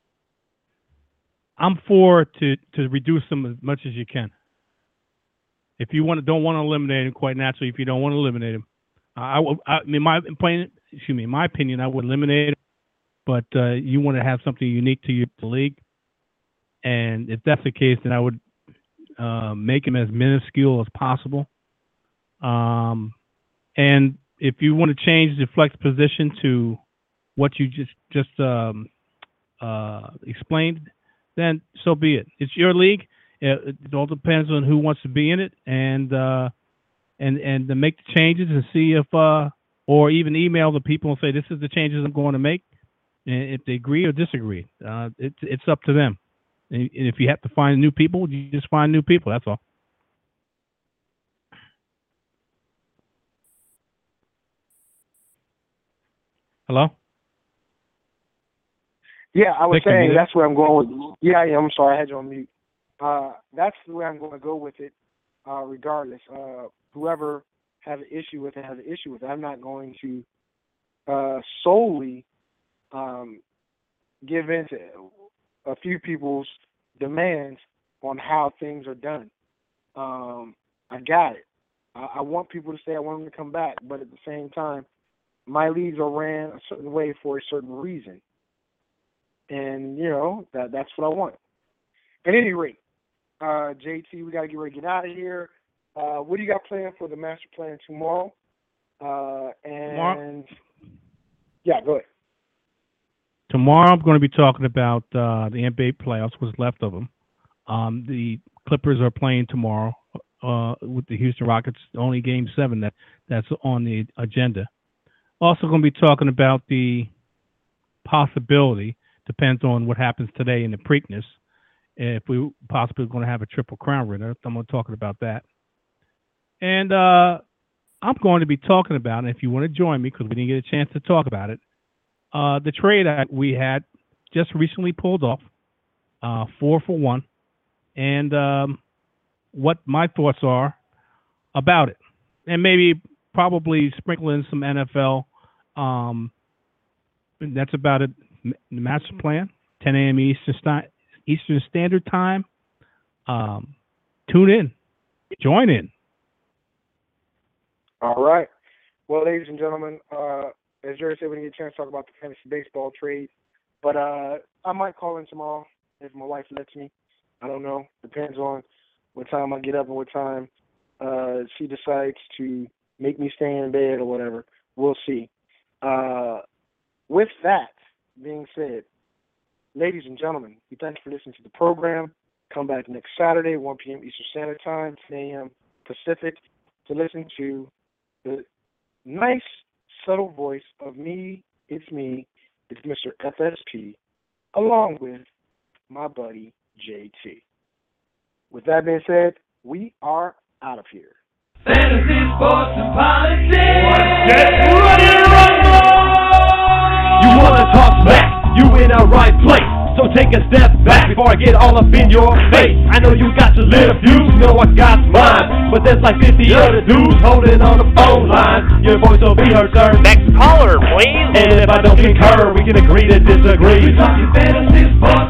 I'm for to, to reduce them as much as you can. If you want to, don't want to eliminate them, quite naturally, if you don't want to eliminate them, I, I, I mean, my opinion, excuse me, in my opinion, I would eliminate them. But uh, you want to have something unique to your the league, And if that's the case, then I would uh, make them as minuscule as possible. Um, and if you want to change the flex position to what you just just um, uh, explained, then so be it. It's your league. It, it all depends on who wants to be in it, and uh, and and to make the changes and see if, uh, or even email the people and say this is the changes I'm going to make, and if they agree or disagree, uh, it's it's up to them. And if you have to find new people, you just find new people. That's all. Hello? Yeah, I was Victor, saying you that's where I'm going with. Yeah, yeah, I'm sorry, I had you on mute. Uh, that's the way I'm going to go with it, uh, regardless. Uh, whoever has an issue with it has an issue with it. I'm not going to uh, solely um, give in to a few people's demands on how things are done. Um, I got it. I, I want people to stay. I want them to come back. But at the same time, my leagues are ran a certain way for a certain reason. And, you know, that that's what I want. At any rate, uh, J T, we got to get ready to get out of here. Uh, what do you got planned for the master plan tomorrow? Uh, and, tomorrow? Yeah, go ahead. Tomorrow I'm going to be talking about uh, the N B A playoffs, what's left of them. Um, the Clippers are playing tomorrow uh, with the Houston Rockets, only game seven that, that's on the agenda. Also going to be talking about the possibility, depends on what happens today in the Preakness, if we possibly going to have a Triple Crown winner. I'm going to talk about that. And uh, I'm going to be talking about, and if you want to join me, because we didn't get a chance to talk about it, uh, the trade that we had just recently pulled off, uh, four for one, and um, what my thoughts are about it. And maybe probably sprinkle in some N F L. Um, that's about it. The master plan, ten a.m. Eastern, St- Eastern Standard Time. Um, tune in. Join in. All right. Well, ladies and gentlemen, uh, as Jerry said, we didn't get a chance to talk about the fantasy baseball trade. But uh, I might call in tomorrow if my wife lets me. I don't know. Depends on what time I get up and what time uh, she decides to make me stay in bed or whatever. We'll see. Uh, with that being said, ladies and gentlemen, we thank you for listening to the program. Come back next Saturday, one p.m. Eastern Standard Time, ten a.m. Pacific, to listen to the nice, subtle voice of me. It's me. It's Mister F S P, along with my buddy J T. With that being said, we are out of here. Fantasy, sports, and politics. Get ready to rumble! You wanna talk smack? You in the right place. So take a step back before I get all up in your face. I know you got your little views, you know I got mine. But there's like fifty other dudes holding on the phone line. Your voice will be heard, sir. Next caller, please. And if I don't concur, we can agree to disagree. We talking fantasy, sports,